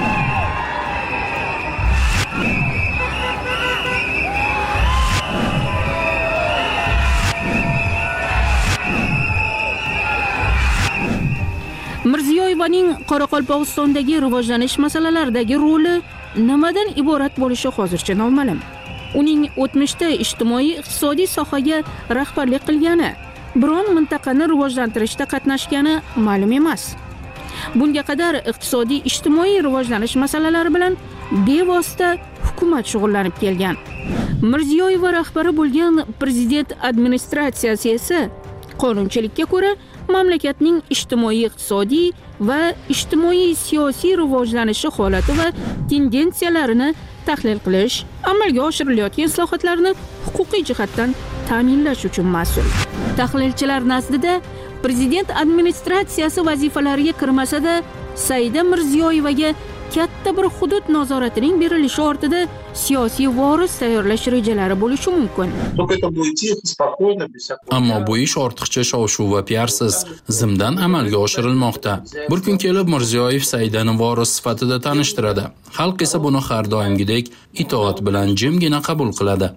Mirziyoyevaning Qoraqalpog'istondagi rivojlanish masalalaridagi roli nimadan iborat bo'lishi hozircha noma'lum. Uning o'tmishda ijtimoiy-iqtisodiy sohaga rahbarlik qilgani, biron mintaqani rivojlantirishda qatnashgani ma'lum emas. Bunga qadar iqtisodiy-ijtimoiy rivojlanish masalalari bilan bevosita hukumat shug'ullanib kelgan. Mirziyoyeva rahbari bo'lgan prezident administratsiyasi esa qonunchilikka ko'ra mamlakatning ijtimoiy-iqtisodiy va ijtimoiy-siyosiy rivojlanishi holati va tendensiyalarini tahlil qilish, amalga oshirilayotgan islohotlarni huquqiy jihatdan ta'minlash uchun mas'ul. Tahlilchilar nazdida prezident administratsiyasi vazifalariga kirmasa-da, Saida Mirziyoyevaga katta bir hudud nazoratining berilishi ortida siyosiy voris tayyorlash rejalari bo'lishi mumkin. Ammo bu ish ortiqcha shov-shuv va piarsiz zimdan amalga oshirilmoqda. Bir kun kelib Mirziyoyev Saidani voris sifatida tanishtiradi. Xalq esa buni har doimgidek itoat bilan jimgina qabul qiladi.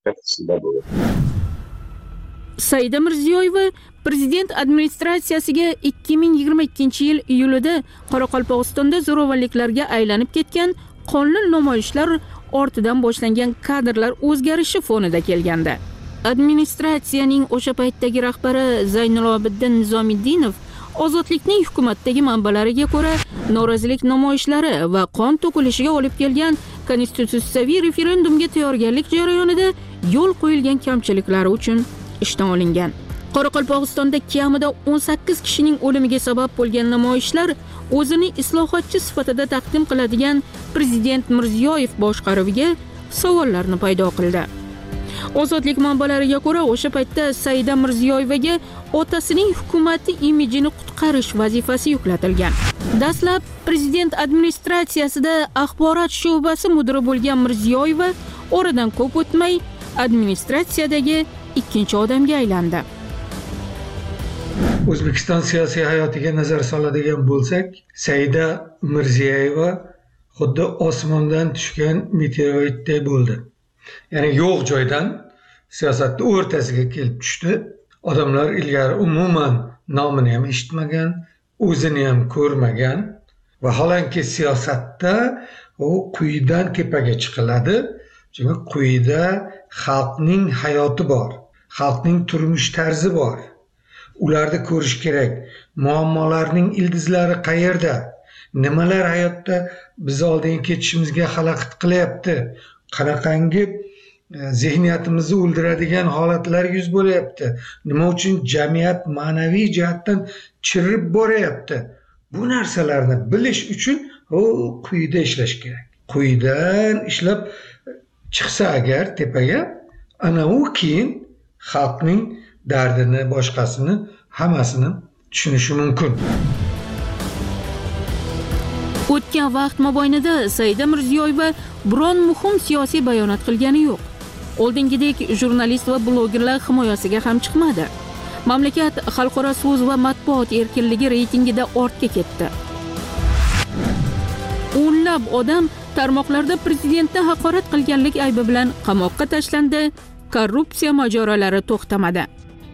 Saida Mirziyoyeva prezident administratsiyasiga 2022-yil iyulida Qoraqalpog'istonda zo'ravonliklarga aylanib ketgan qonli namoyishlar ortidan boshlangan kadrlar o'zgarishi fonida kelgandi. Administratsiyaning o'sha paytdagi rahbari Zaynilobiddin Nizomiddinov ozodlikning hukumatdagi manbalariga ko'ra norozilik namoyishlari va qon to'kilishiga olib kelgan konstitutsiyaviy referendumga tayyorgarlik jarayonida yo'l qo'yilgan kamchiliklari uchun ishdan olingan. Qoraqalpog'istonda kamida 18 kishining o'limiga sabab bo'lgan namoyishlar o'zini islohotchi sifatida taqdim qiladigan prezident Mirziyoyev boshqaruviga savollarni paydo qildi. Ozodlik manbalariga ko'ra, o'sha paytda Saida Mirziyoyevaga otasining hukumati imijini qutqarish vazifasi yuklatilgan. Dastlab prezident administratsiyasida axborot sho'basi mudiri bo'lgan Mirziyoyeva oradan ko'p o'tmay administratsiyadagi ikkinchi odamga aylandi. O'zbekiston siyosiy hayotiga nazar soladigan bo'lsak, Saida Mirziyoyeva xuddi osmondan tushgan meteoritday bo'ldi. Ya'ni yo'q joydan siyosatning o'rtasiga kelib tushdi. Odamlar ilgari umuman nomini ham eshitmagan, o'zini ham ko'rmagan. Vaholanki siyosatda u quyidan tepaga chiqiladi. Chunki quyida xalqning hayoti bor, xalqning turmush tarzi bor. Ularni ko'rish kerak. Muammolarning ildizlari qayerda? Nimalar hayotda biz oldinga ketishimizga xalaqit qilyapti? Qanaqangi zehniyatimizni o'ldiradigan holatlar yuz bo'lyapti? Nima uchun jamiyat ma'naviy jihatdan chirib boryapti? Bu narsalarni bilish uchun quyida ishlash kerak. Quyidan ishlab chiqsa agar tepaga, ana u keyin xalqning dardini, boshqasini, hammasini tushunishi mumkin. O'tgan vaqt mobaynida Saida Mirziyoyeva biron muhim siyosiy bayonot qilgani yo'q. Oldingidek jurnalist va blogerlar himoyasiga ham chiqmadi. Mamlakat xalqaro so'z va matbuot erkinligi reytingida ortga ketdi. O'nlab odam tarmoqlarda prezidentni haqorat qilganlik aybi bilan qamoqqa tashlandi. Korrupsiya mojarolari to'xtamadi.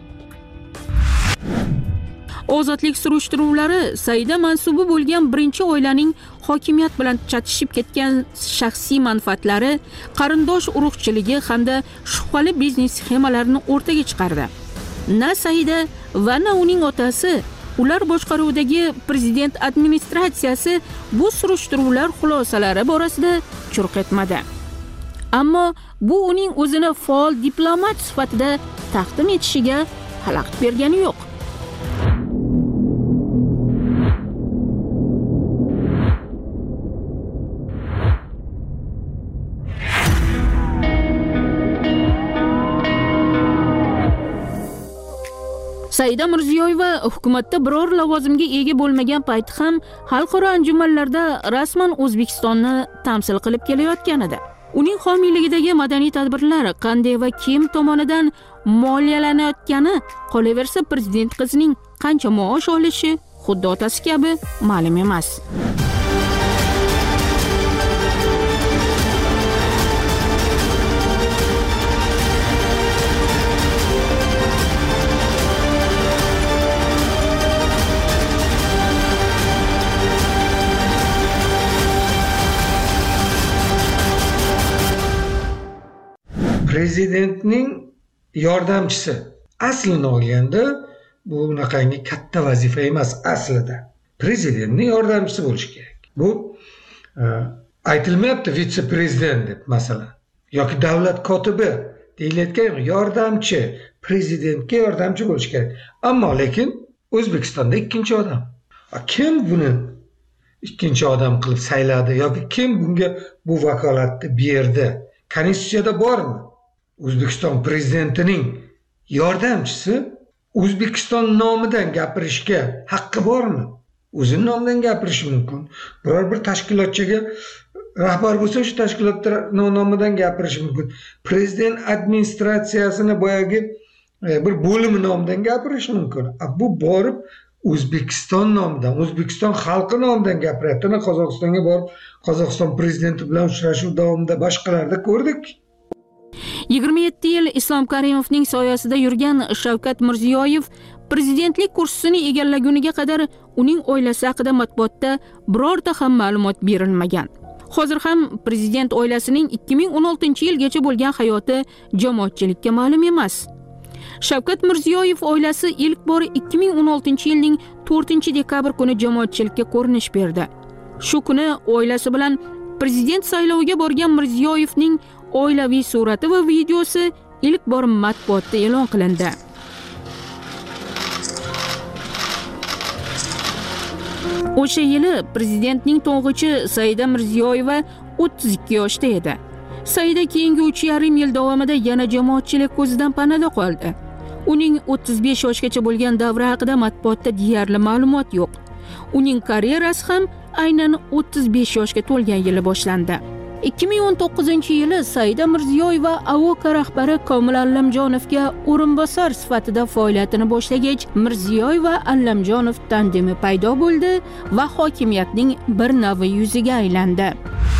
Ozodlik surishtiruvlari Saida mansubi bo'lgan birinchi oilaning hokimiyat bilan chatishib ketgan shaxsiy manfaatlari, qarindosh urug'chiligi hamda shubhali biznes sxemalarini o'rtaga chiqardi. Na Saida va na uning otasi, ular boshqaruvidagi prezident administratsiyasi bu surishtiruvlar xulosalari borasida churq etmadi. Ammo bu uning o'zini faol diplomat sifatida taqdim etishiga xalaqit bergani yo'q. Saida Mirziyoyeva hukumatda biror lavozimga ega bo'lmagan payti ham xalqaro anjumanlarda rasman O'zbekistonni tamsil qilib kelayotgan edi. Uning homiyligidagi madaniy tadbirlar qanday va kim tomonidan moliyalanayotgani, qolaversa prezident qizining qancha maosh olishi xuddi otasi kabi ma'lum emas. Prezidentning yordamchisi aslini olganda bu unaqangi katta vazifa emas aslida. Prezidentning yordamchisi bo'lishi kerak. Bu aytilmayapti vitse-prezident deb masalan yoki davlat kotibi deyilayotgan yordamchi, prezidentga yordamchi bo'lishi kerak. Ammo lekin O'zbekistonda ikkinchi odam. Kim buni ikkinchi odam qilib sayladi yoki kim bunga bu vakolatni berdi? Konstitutsiyada bormi? O'zbekiston prezidentining yordamchisi O'zbekiston nomidan gapirishga haqqi bormi? o'zini nomidan gapirishi mumkin. Biror bir tashkilotchiga rahbar bo'lsa, shu tashkilot nomidan gapirishi mumkin. Prezident administratsiyasini boyagi bir bo'limi nomidan gapirishi mumkin. Bu borib O'zbekiston nomidan, O'zbekiston xalqi nomidan gapiryapti. Qozog'istonga borib, Qozog'iston prezidenti bilan uchrashuv davomida boshqalarda ko'rdik. 27 yil Islom Karimovning soyasida yurgan Shavkat Mirziyoyev prezidentlik kursisini egallaguniga qadar uning oilasi haqida matbuotda birorta ham ma'lumot berilmagan. Hozir ham prezident oilasining 2016-yilgacha bo'lgan hayoti jamoatchilikka ma'lum emas. Shavkat Mirziyoyev oilasi ilk bor 2016-yilning 4-dekabr kuni jamoatchilikka ko'rinish berdi. Shu kuni oilasi bilan prezident sayloviga borgan Mirziyoyevning oilaviy surati va videosi ilk bor matbuotda e'lon qilindi. O'sha yili prezidentning to'ng'ichi Saida Mirziyoyeva 32 yoshda edi. Saida keyingi 3,5 yil davomida yana jamoatchilik ko'zidan panada qoldi. Uning 35 yoshgacha bo'lgan davri haqida matbuotda deyarli ma'lumot yo'q. Uning karyerasi ham aynan 35 yoshga to'lgan yili boshlandi. 2019-yili Saida Mirziyoyeva AOK rahbari Komil Allamjonovga o'rinbosar sifatida faoliyatini boshlagach, Mirziyoyeva Allamjonov tandemi paydo bo'ldi va hokimiyatning bir navi yuziga aylandi.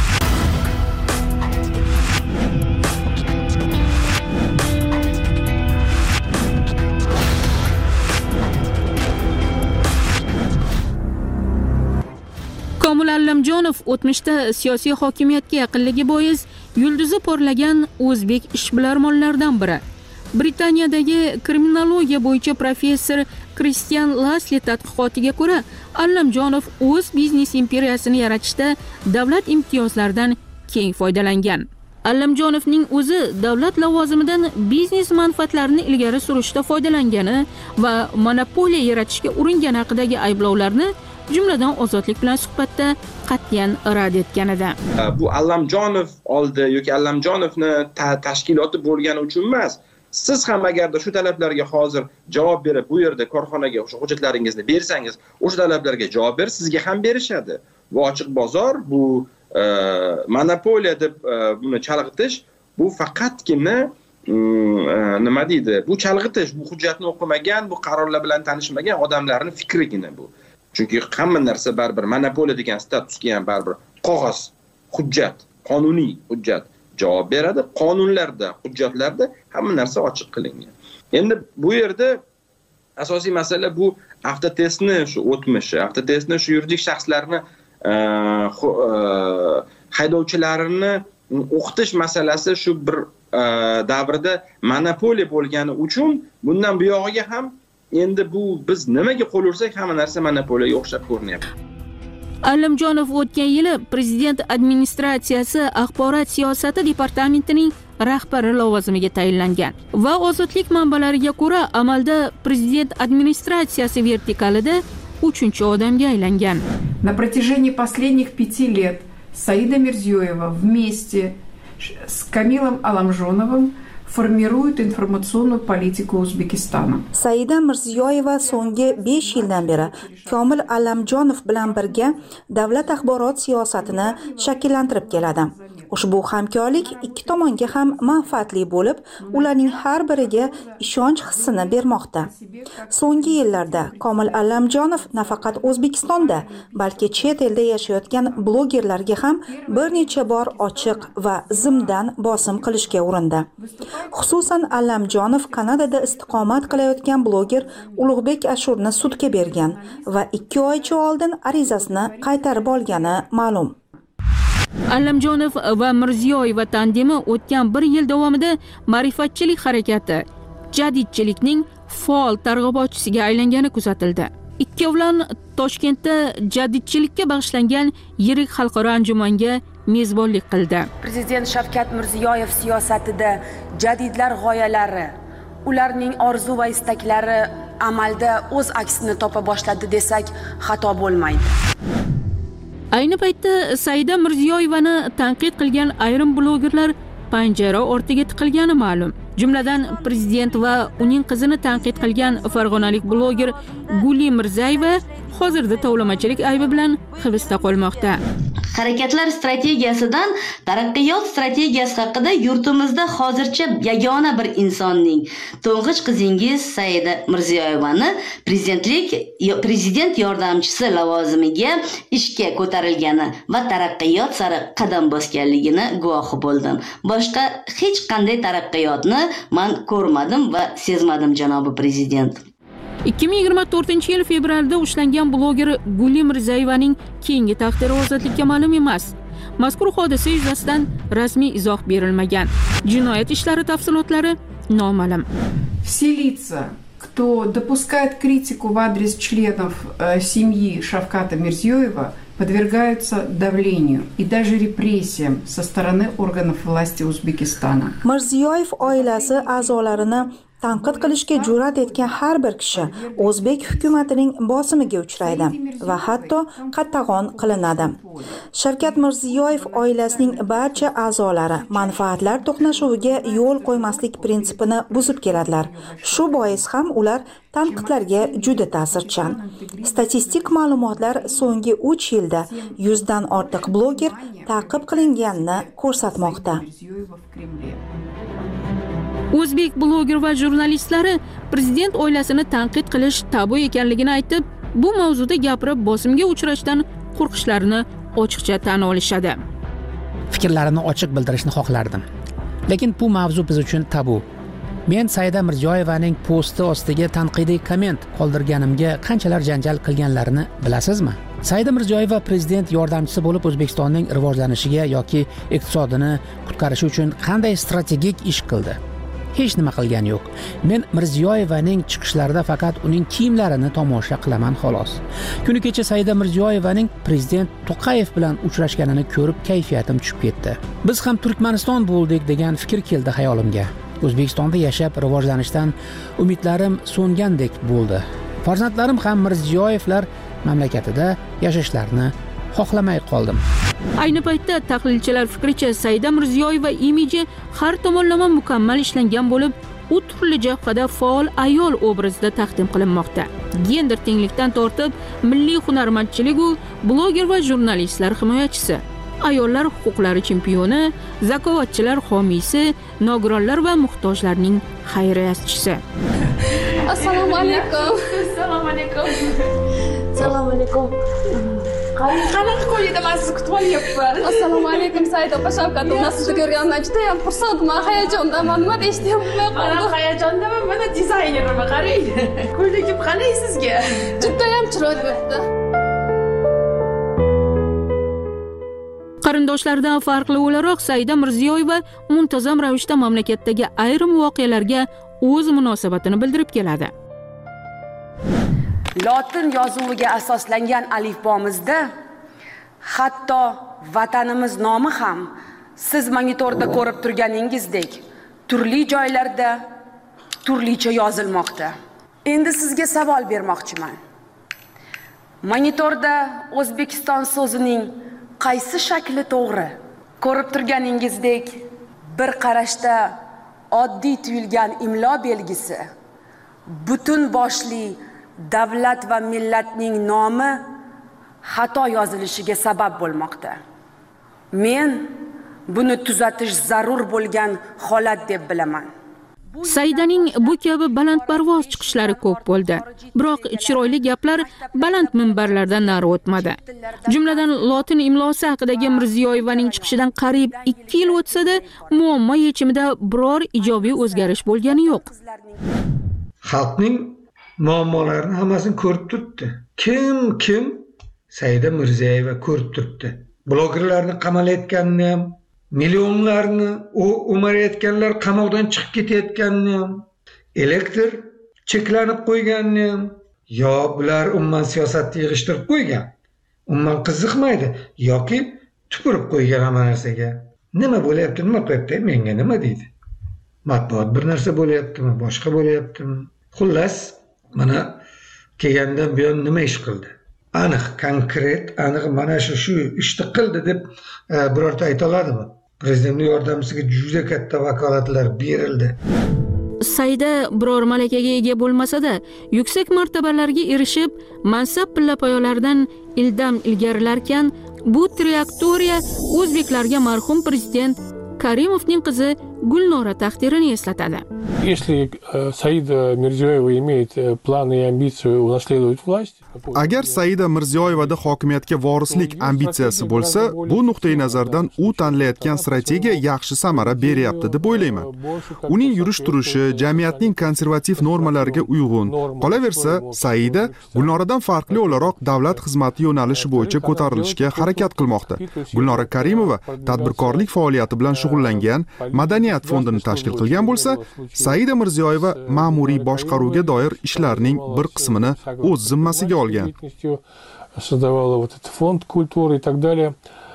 Komil Allamjonov o'tmishda siyosiy hokimiyatga yaqinligi bois yulduzi porlagan o'zbek ishbilarmonlaridan biri. Britaniyadagi kriminologiya bo'yicha professor Kristian Lasli tadqiqotiga ko'ra, Allamjonov o'z biznes imperiyasini yaratishda davlat imtiyozlaridan keng foydalangan. Allamjonovning o'zi davlat lavozimidan biznes manfaatlarini ilgari surishda foydalangani va monopoliya yaratishga uringani haqidagi ayblovlarni jumladan Ozodlik bilan suhbatda qat'iyan rad etgan edi. Bu Allamjonov oldi yoki Allamjonovni tashkiloti bo'lgani uchun emas. Siz ham agarda shu talablarga hozir javob berib, bu yerda korxonaga o'sha hujjatlaringizni bersangiz, o'sha talablarga javob berib, sizga ham berishadi. Bu ochiq bozor, bu monopoliya deb buni chalg'itish, bu faqatgina nima deydi? Bu chalg'itish, bu hujjatni o'qimagan, bu qarorlar bilan tanishmagan odamlarning fikrigina bu. Chunki hamma narsa baribir monopoliya degan statusga ham baribir qog'oz, hujjat, qonuniy hujjat javob beradi. Qonunlarda, hujjatlarda hamma narsa ochiq qilingan. Endi bu yerda asosiy masala bu avtotestni shu o'tmishi, avtotestni shu yuridik shaxslarni haydovchilarini o'qitish masalasi shu bir davrda monopoliya bo'lgani uchun bundan buyog'iga ham endi bu biz nimaga qo'l ursak hamma narsa monopoliyaga o'xshab ko'rinyapti. Allamjonov o'tgan yili prezident administratsiyasi axborot siyosati departamentining rahbari lavozimiga tayinlangan va Ozodlik manbalariga ko'ra amalda prezident administratsiyasi vertikalida 3-odamga aylangan. На протяжении последних 5 лет Саида Мирзиёева вместе с Камилом Алламжоновым формирует информационную политику Узбекистана. Saida Mirziyoyeva so'nggi 5 yildan beri Komil Allamjonov bilan birga davlat axborot siyosatini shakllantirib keladi. Ushbu hamkorlik ikki tomonga ham manfaatli bo'lib, ularning har biriga ishonch hissini bermoqda. So'nggi yillarda Komil Allamjonov nafaqat O'zbekistonda, balki chet elda yashayotgan blogerlarga ham bir necha bor ochiq va zimdan bosim qilishga urindi. Xususan Allamjonov Kanadada istiqomat qilayotgan bloger Ulug'bek Ashurni sudga bergan va 2 oycha oldin arizasini qaytarib olgani ma'lum. Allamjonov va Mirziyoyeva tandemi o'tgan 1 yil davomida ma'rifatchilik harakati, jadidchilikning faol targ'ibotchisiga aylangani kuzatildi. Ikkovlon Toshkentda jadidchilikka bag'ishlangan yirik xalqaro anjumanga mezbonlik qildi. Prezident Shavkat Mirziyoyev siyosatida jadidlar g'oyalari, ularning orzu va istaklari amalda o'z aksini topa boshladi desak xato bo'lmaydi. Ayni paytda Saida Mirziyoyevani tanqid qilgan ayrim blogerlar panjara ortiga tiqilgani ma'lum. Jumladan prezident va uning qizini tanqid qilgan farg'onalik bloger Guli Mirzayeva hozirda tovlamachilik aybi bilan hibsda qolmoqda. Harakatlar strategiyasidan taraqqiyot strategiyasi haqida yurtimizda hozircha yagona bir insonning, to'ng'ich qizingiz Saida Mirziyoyevani prezident yordamchisi lavozimiga ishga ko'tarilgani va taraqqiyot sari qadam bosganligini guvohi bo'ldim. Boshqa hech qanday taraqqiyotni men ko'rmadim va sezmadim, janobi prezident. 2024 yil fevralda ushlangan bloger Guli Mirzayevaning keyingi taqdiri ozodlikka ma'lum emas. Mazkur hodisa yuzasidan rasmiy izoh berilmagan. Jinoyat ishlari tafsilotlari noma'lum. Все лица, кто допускает критику в адрес членов семьи Шавката Мирзиёева, подвергаются давлению и даже репрессиям со стороны органов власти Узбекистана. Mirziyoyev oilasi a'zolarini tanqid qilishga jur'at etgan har bir kishi o'zbek hukumatining bosimiga uchraydi va hatto qattag'on qilinadi. Shavkat Mirziyoyev oilasining barcha a'zolari manfaatlar to'qnashuviga yo'l qo'ymaslik prinsipini buzib keladilar. Shu bois ham ular tanqidlarga juda ta'sirchan. Statistik ma'lumotlar so'nggi 3 yilda 100 dan ortiq bloger ta'qib qilinganini ko'rsatmoqda. O'zbek bloger va jurnalistlari prezident oilasini tanqid qilish tabu ekanligini aytib, bu mavzuda gapirib bosimga uchrashdan qo'rqishlarini ochiqcha tan olishadi. Fikrlarimni ochiq bildirishni xohlardim. Lekin bu mavzu biz uchun tabu. Men Saida Mirziyoyevaning posti ostiga tanqidiy komment qoldirganimga qanchalar janjal qilganlarini bilasizmi? Saida Mirziyoyeva prezident yordamchisi bo'lib O'zbekistonning rivojlanishiga yoki iqtisodini qutqarishi uchun qanday strategik ish qildi? Hech nima qilgani yo'q. Men Mirziyoyevaning chiqishlarida faqat uning kiyimlarini tomosha qilaman xolos. Kuni kecha Saida Mirziyoyevaning prezident To'qayev bilan uchrashganini ko'rib kayfiyatim tushib ketdi. Biz ham Turkmaniston bo'ldik degan fikr keldi xayolimga. O'zbekistonda yashab rivojlanishdan umidlarim so'ngandek bo'ldi. Farzandlarim ham Mirziyoyevlar mamlakatida yashashlarini xohlamay qoldim. Ayni paytda tahlilchilar fikricha Saida Mirziyoyeva imiji har tomonlama mukammal ishlangan bo'lib, u turli jabhada faol ayol obrazida taqdim qilinmoqda. Gender tenglikdan tortib, milliy hunarmandchilik u bloger va jurnalistlar himoyachisi, ayollar huquqlari chempioni, zakovatchilar homiysi, nogironlar va muhtojlarning xayriyatchisi. Assalomu alaykum. Assalomu alaykum. Assalomu alaykum. Qanaqa qo'yida men sizni kutib olyapman. Assalomu alaykum Saida opa, Shavkat aka, sizni ko'rganimdan juda ham xursandman, hayajondaman. Nima deyishni Mana hayajondaman, mana dizaynerman, qarang. Ko'ylagim qalay sizga? Juda ham chiroyli bo'libdi. Qarindoshlardan farqli o'laroq Saida Mirziyoyeva muntazam ravishda mamlakatdagi ayrim voqealarga o'z munosabatini bildirib keladi. Lotin yozuviga asoslangan alifbomizda hatto vatanimiz nomi ham siz monitorda ko'rib turganingizdek turli joylarda turlicha yozilmoqda. Endi sizga savol bermoqchiman. Monitorda O'zbekiston so'zining qaysi shakli to'g'ri? Ko'rib turganingizdek bir qarashda oddiy tuyulgan imlo belgisi butun boshli davlat va millatning nomi xato yozilishiga sabab bo'lmoqda. Men buni tuzatish zarur bo'lgan holat deb bilaman. Saidaning bu kabi balandparvoz chiqishlari ko'p bo'ldi. Biroq chiroyli gaplar baland minbarlardan nari o'tmadi. Jumladan lotin imlosi haqidagi Mirziyoyevaning chiqishidan qariyb 2 yil o'tsa-da, muammo yechimida biror ijobiy o'zgarish bo'lgani yo'q. Xalqning muammolarini hammasini ko'rib turibdi. Kim Saida Mirziyoyeva ko'rib turibdi. Blogerlarni qamalayotganini ham, millionlarni o'marayotganlar qamoqdan chiqib ketayotganini ham, elektr cheklanib qo'yganini ham, yo bular umuman siyosatni yig'ishtirib qo'ygan, umuman qiziqmaydi yoki tupurib qo'ygan hamma narsaga. Nima bo'layapti, nima qilyapti, menga nima deydi? Matbuot bir narsa bo'layaptimi, boshqa bo'layaptimi? Xullas, mana kelgandan buyon nima ish qildi? Aniq, konkret, aniq mana shu ishni qildi deb birorta ayta oladimi? Prezidentning yordamchisiga juda katta vakolatlar berildi. Saida biror malakaga ega bo'lmasa-da, yuksak martabalarga erishib, mansab pillapoyalaridan ildam ilgarilarkan, bu trayektoriya o'zbeklarga marhum prezident Karimovning qizi Gulnora taqdirini eslatadi. Если Саида Мирзиёева имеет планы и амбицию унаследовать власть, agar Saida Mirziyoyevada hokimiyatga vorislik ambitsiyasi bo'lsa, bu nuqtai nazardan u tanlayotgan strategiya yaxshi samara beryapti deb o'ylayman. Uning yurish-turishi jamiyatning konservativ normalariga uyg'un. Qolaversa, Saida Gulnoradan farqli o'laroq davlat xizmati yo'nalishi bo'yicha ko'tarilishga harakat qilmoqda. Gulnora Karimova tadbirkorlik faoliyati bilan shug'ullangan, madaniyat fondini tashkil qilgan bo'lsa, Saida Mirziyoyeva ma'muriy boshqaruvga doir ishlarning bir qismini o'z zimmasiga olgan. Создавала вот этот фонд культуры и так далее.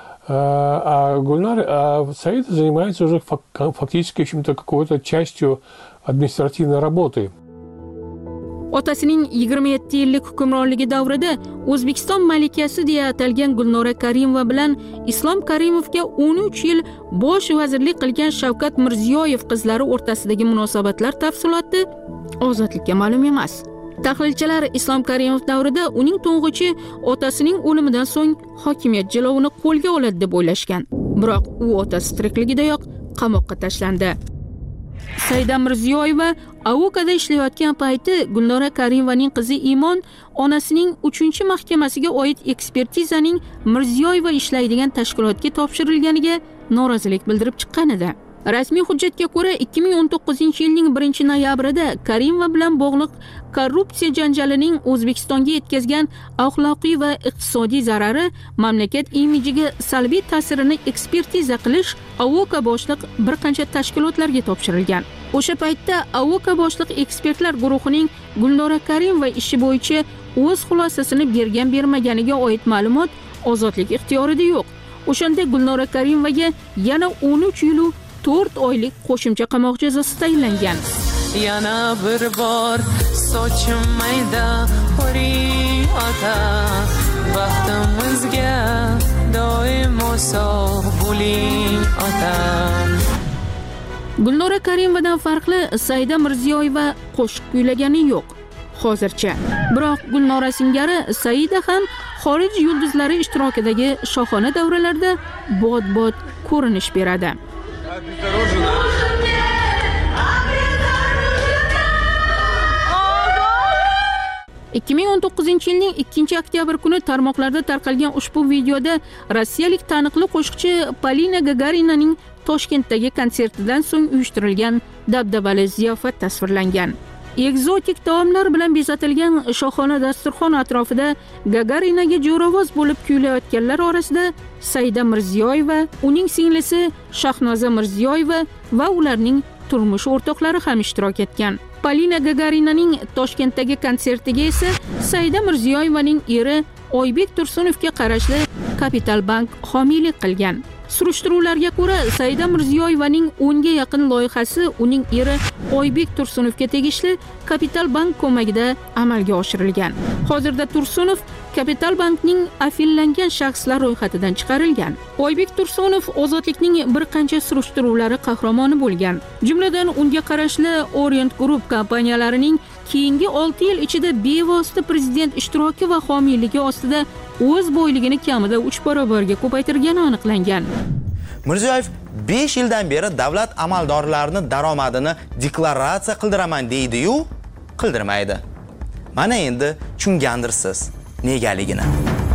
А Саида занимается уже фактически чем-то какой-то частью административной работы. Otasining 27 yillik hukmronligi davrida O'zbekiston malikasi deya atalgan Gulnora Karimova bilan Islom Karimovga 13 yil bosh vazirlik qilgan Shavkat Mirziyoyev qizlari o'rtasidagi munosabatlar tafsiloti ozodlikka ma'lum emas. Tahlilchilar Islom Karimov davrida uning to'ng'ichi otasining o'limidan so'ng hokimiyat jilovini qo'lga oladi deb o'ylashgan. Biroq u otasi tirikligidayoq qamoqqa tashlandi. Saida Mirziyoyeva AOKda ishlayotgan payti Gulnora Karimovaning qizi Imon onasining 3-mahkamasiga oid ekspertizaning Mirziyoyeva ishlaydigan tashkilotga topshirilganiga norozilik bildirib chiqqan edi. Rasmiy hujjatga ko'ra 2019-yilning 1-noyabrida Karimova bilan bog'liq korrupsiya janjalining O'zbekistonga yetkazgan axloqiy va iqtisodiy zarari mamlakat imijiga salbiy ta'sirini ekspertiza qilish AOK boshliq bir qancha tashkilotlarga topshirilgan. O'sha paytda AOK boshliq ekspertlar guruhining Gulnora Karimova ishi bo'yicha o'z xulosasini bergan-bermaganiga oid ma'lumot ozodlik ixtiyorida yo'q. O'shanda Gulnora Karimovaga yana 13 yil 4 oylik qo'shimcha qamoq jazosi tayinlangan. Yana bir bor sochim mayda qo'ring ota, baxtimizga doimo sog' bo'ling ota. Gulnora Karimovadan farqli Saida Mirziyoyeva qo'shiq kuylagani yo'q hozircha. Biroq Gulnora singari Saida ham xorij yulduzlari ishtirokidagi shohona davralarda bod-bod ko'rinish beradi. 2019-yilning 2-oktyabr kuni tarmoqlarda tarqalgan ushbu videoda rossiyalik taniqli qo'shiqchi Polina Gagarinaning Toshkentdagi konsertidan so'ng uyushtirilgan dabdabali ziyofat tasvirlangan. Ekzotik taomlar bilan bezatilgan shohona dasturxon atrofida Gagarinaga jo'rovoz bo'lib kuylayotganlar orasida Saida Mirziyoyeva, uning singlisi Shahnoza Mirziyoyeva va ularning turmush o'rtoqlari ham ishtirok etgan. Polina Gagarinaning Toshkentdagi konsertiga esa Saida Mirziyoyevaning eri Oybek Tursunovga qarashli Kapital Bank homiylik qilgan. Surishtiruvlarga ko'ra, Saida Mirziyoyevaning 10 ga yaqin loyihasi uning eri Oybek Tursunovga tegishli Kapital Bank ko'magida amalga oshirilgan. Hozirda Tursunov Kapital Bankning afillangan shaxslar ro'yxatidan chiqarilgan. Oybek Tursunov ozodlikning bir qancha surishtiruvlari qahramoni bo'lgan. Jumladan unga qarashli Orient Group kompaniyalarining keyingi 6 yil ichida bevosita prezident ishtiroki va homiyligi ostida o'z boyligini kamida 3 barobarga ko'paytirgani aniqlangan. Mirziyoyev 5 yildan beri davlat amaldorlarining daromadini deklaratsiya qildiraman deydi-yu, qildirmaydi. Mana endi tushungandirsiz negaligini.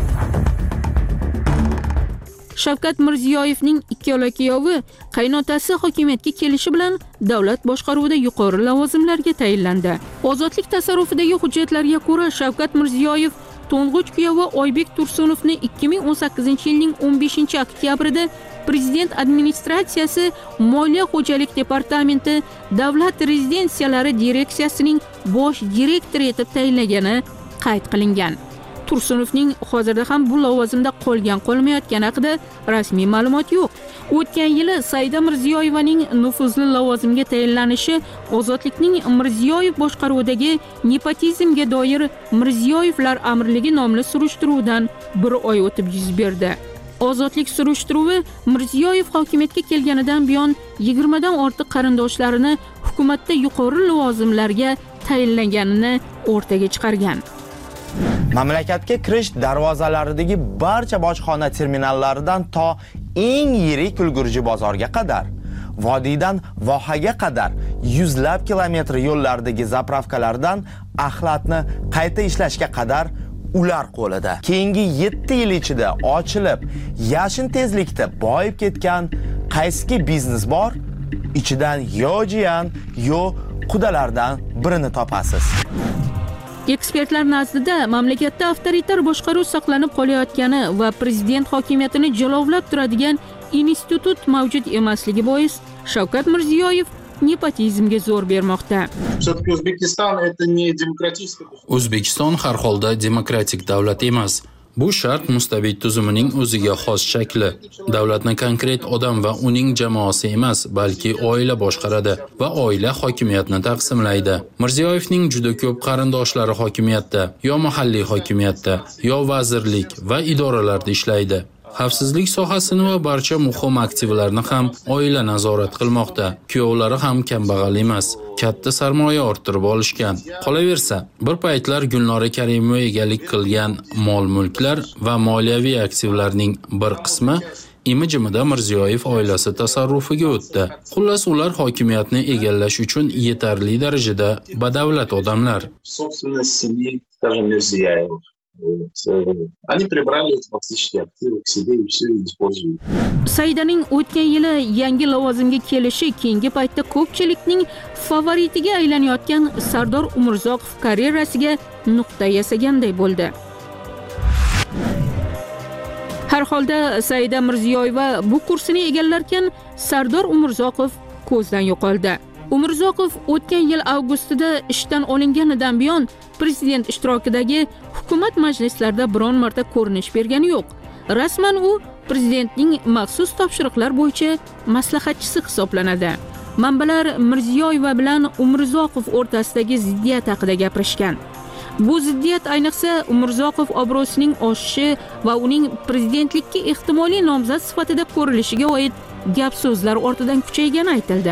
Shavkat Mirziyoyevning ikki kuyovi qaynotasi hokimiyatga kelishi bilan davlat boshqaruvida yuqori lavozimlarga tayinlandi. Ozodlik tasarrufidagi hujjatlarga ko'ra Shavkat Mirziyoyev to'ng'ich kuyovi Oybek Tursunovni 2018-yilning 15-oktyabrida Prezident administratsiyasi Moliya xo'jalik departamenti davlat rezidensiyalari direksiyasining bosh direktori etib tayinlagani qayd qilingan. Tursunovning hozirda ham bu lavozimda qolgan-qolmayotgani haqida rasmiy ma'lumot yo'q. O'tgan yili Saida Mirziyoyevaning nufuzli lavozimga tayinlanishi ozodlikning Mirziyoyev boshqaruvidagi nepotizmga doir Mirziyoyevlar amirligi nomli surishtiruvdan 1 oy o'tib yuz berdi. Ozodlik surishtiruvi Mirziyoyev hokimiyatga kelganidan buyon 20 dan ortiq qarindoshlarini hukumatda yuqori lavozimlarga tayinlanganini o'rtaga chiqargan. Mamlakatga kirish darvozalaridagi barcha bojxona terminallaridan to eng yirik ulgurji bozorga qadar, vodiydan vohaga qadar yuzlab kilometr yo'llardagi zapravkalardan axlatni qayta ishlashga qadar ular qo'lida. Keyingi 7 yil ichida ochilib, yashin tezlikda boyib ketgan qaysi biznes bor? Ichidan yo jiyan, yo qudalardan birini topasiz. Ekspertlar nazdida mamlakatda avtoritar boshqaruv saqlanib qolayotgani va prezident hokimiyatini jilovlab turadigan institut mavjud emasligi bois Shavkat Mirziyoyev nepotizmga zo'r bermoqda. O'zbekiston har holda demokratik davlat emas. Bu shart mustabid tuzumining o'ziga xos shakli. Davlatni konkret odam va uning jamoasi emas, balki oila boshqaradi va oila hokimiyatni taqsimlaydi. Mirziyoyevning juda ko'p qarindoshlari hokimiyatda, yo mahalliy hokimiyatda, yo vazirlik va idoralarda ishlaydi. Xavfsizlik sohasini va barcha muhim aktivlarni ham oila nazorat qilmoqda. Kuyovlari ham kambag'al emas. Katta sarmoya orttirib olishgan. Qolaversa, bir paytlar Gulnora Karimova egalik qilgan mol-mulklar va moliyaviy aktivlarning bir qismi imi-jimida Mirziyoyev oilasi tasarrufiga o'tdi. Xullas, ular hokimiyatni egallash uchun yetarli darajada badavlat odamlar. Они прибрали эти фактические активы к себе и все используют. Saidaning o'tgan yili yangi lavozimga kelishi keyingi paytda ko'pchilikning favoritiga aylanayotgan Sardor Umurzoqov karyerasiga nuqta yasaganday bo'ldi. Har holda Saida Mirziyoyeva bu kursini egallarkan, Sardor Umurzoqov ko'zdan yo'qoldi. Umurzoqov o'tgan yil avgustida ishdan olinganidan buyon prezident ishtirokidagi hukumat majlislarida biron marta ko'rinish bergani yo'q. Rasman u prezidentning maxsus topshiriqlar bo'yicha maslahatchisi hisoblanadi. Manbalar Mirziyoyeva bilan Umurzoqov o'rtasidagi ziddiyat haqida gapirishgan. Bu ziddiyat ayniqsa Umurzoqov obro'sining oshishi va uning prezidentlikka ehtimoliy nomzod sifatida ko'rilishiga oid gap so'zlar ortidan kuchaygani aytildi.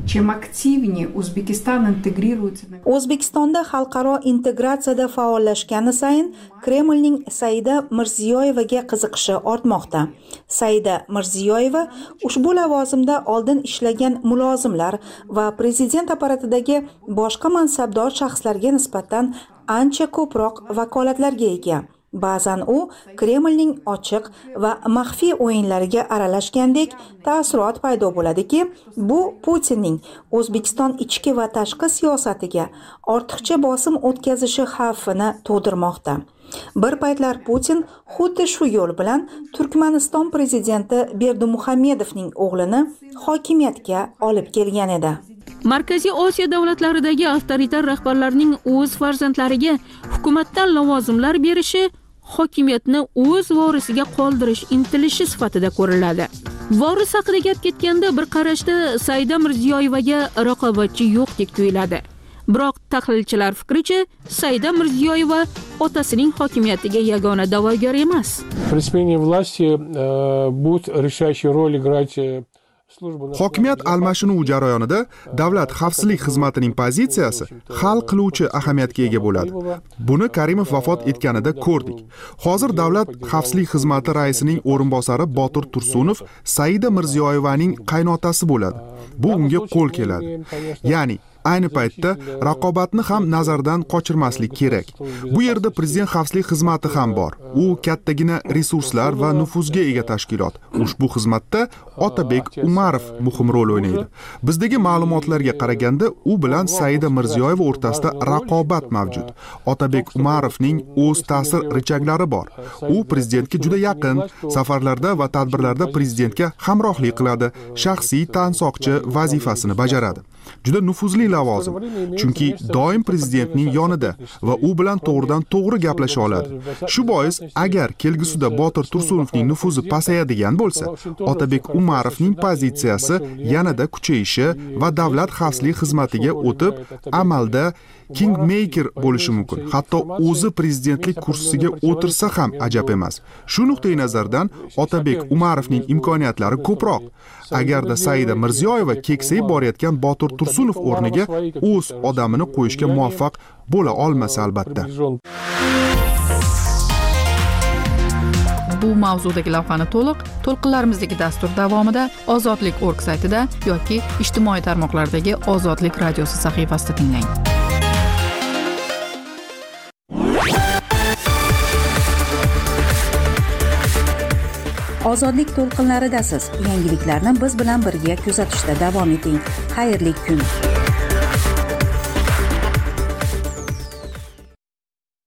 O'zbekistonda xalqaro integratsiyada faollashgani sayin Kremlning Saida Mirziyoyevaga qiziqishi ortmoqda. Saida Mirziyoyeva ushbu lavozimda oldin ishlagan mulozimlar va prezident apparatidagi boshqa mansabdor shaxslarga nisbatan ancha ko'proq vakolatlarga ega. Ba'zan u Kremlning ochiq va maxfiy o'yinlariga aralashgandek taassurot paydo bo'ladiki, bu Putinning O'zbekiston ichki va tashqi siyosatiga ortiqcha bosim o'tkazishi xavfini tug'dirmoqda. Bir paytlar Putin xuddi shu yo'l bilan Turkmaniston prezidenti Berdimuhamedovning o'g'lini hokimiyatga olib kelgan edi. Markaziy Osiyo davlatlaridagi avtoritar rahbarlarning o'z farzandlariga hukumatdan lavozimlar berishi hokimiyatni o'z vorisiga qoldirish intilishi sifatida ko'riladi. Voris haqida gap ketganda bir qarashda Saida Mirziyoyevaga raqobatchi yo'qdek tuyuladi. Biroq tahlilchilar fikricha, Saida Mirziyoyeva otasining hokimiyatiga yagona da'vogar emas. При смене власти будет решающую роль играть Hokimiyat almashinuv jarayonida davlat xavfsizlik xizmatining pozitsiyasi hal qiluvchi ahamiyatga ega bo'ladi. Buni Karimov vafot etganida ko'rdik. Hozir davlat xavfsizlik xizmati raisining o'rinbosari Botir Tursunov Saida Mirziyoyevaning qaynotasi bo'ladi. Bu unga qo'l keladi. Ya'ni ayni paytda raqobatni ham nazardan qochirmaslik kerak. Bu yerda prezident xavfsizlik xizmati ham bor. U kattagina resurslar va nufuzga ega tashkilot. Ushbu xizmatda Otabek Umarov muhim rol o'ynaydi. Bizdagi ma'lumotlarga qaraganda, u bilan Saida Mirziyoyeva o'rtasida raqobat mavjud. Otabek Umarovning o'z ta'sir richaklari bor. U prezidentga juda yaqin, safarlarda va tadbirlarda prezidentga hamrohlik qiladi, shaxsiy tansoqchi vazifasini bajaradi. juda nufuzli lavozim, chunki doim prezidentning yonida va u bilan to'g'ridan to'g'ri gaplasha oladi. Shu bois, agar kelgusida Botir Tursunovning nufuzi pasayadigan bo'lsa, Otabek Umarovning pozitsiyasi yanada kuchayishi va davlat xavfsizlik xizmatiga o'tib, amalda kingmaker bo'lishi mumkin. Hatto o'zi prezidentlik kursisiga o'tirsa ham ajab emas. Shu nuqtai nazardan Otabek Umarovning imkoniyatlari ko'proq. Agarda Saida Mirziyoyeva keksayib borayotgan Botir Tursunov o'rniga o'z odamini qo'yishga muvaffaq bo'la olmasa albatta. Bu mavzudagi lavhani to'lqinlarimizdagi dastur davomida Ozodlik.org saytida yoki ijtimoiy tarmoqlardagi Ozodlik radiosi sahifasida tinglang. Ozodlik to'lqinlaridasiz. Yangiliklarni biz bilan birga kuzatishda davom eting. Xayrli kun.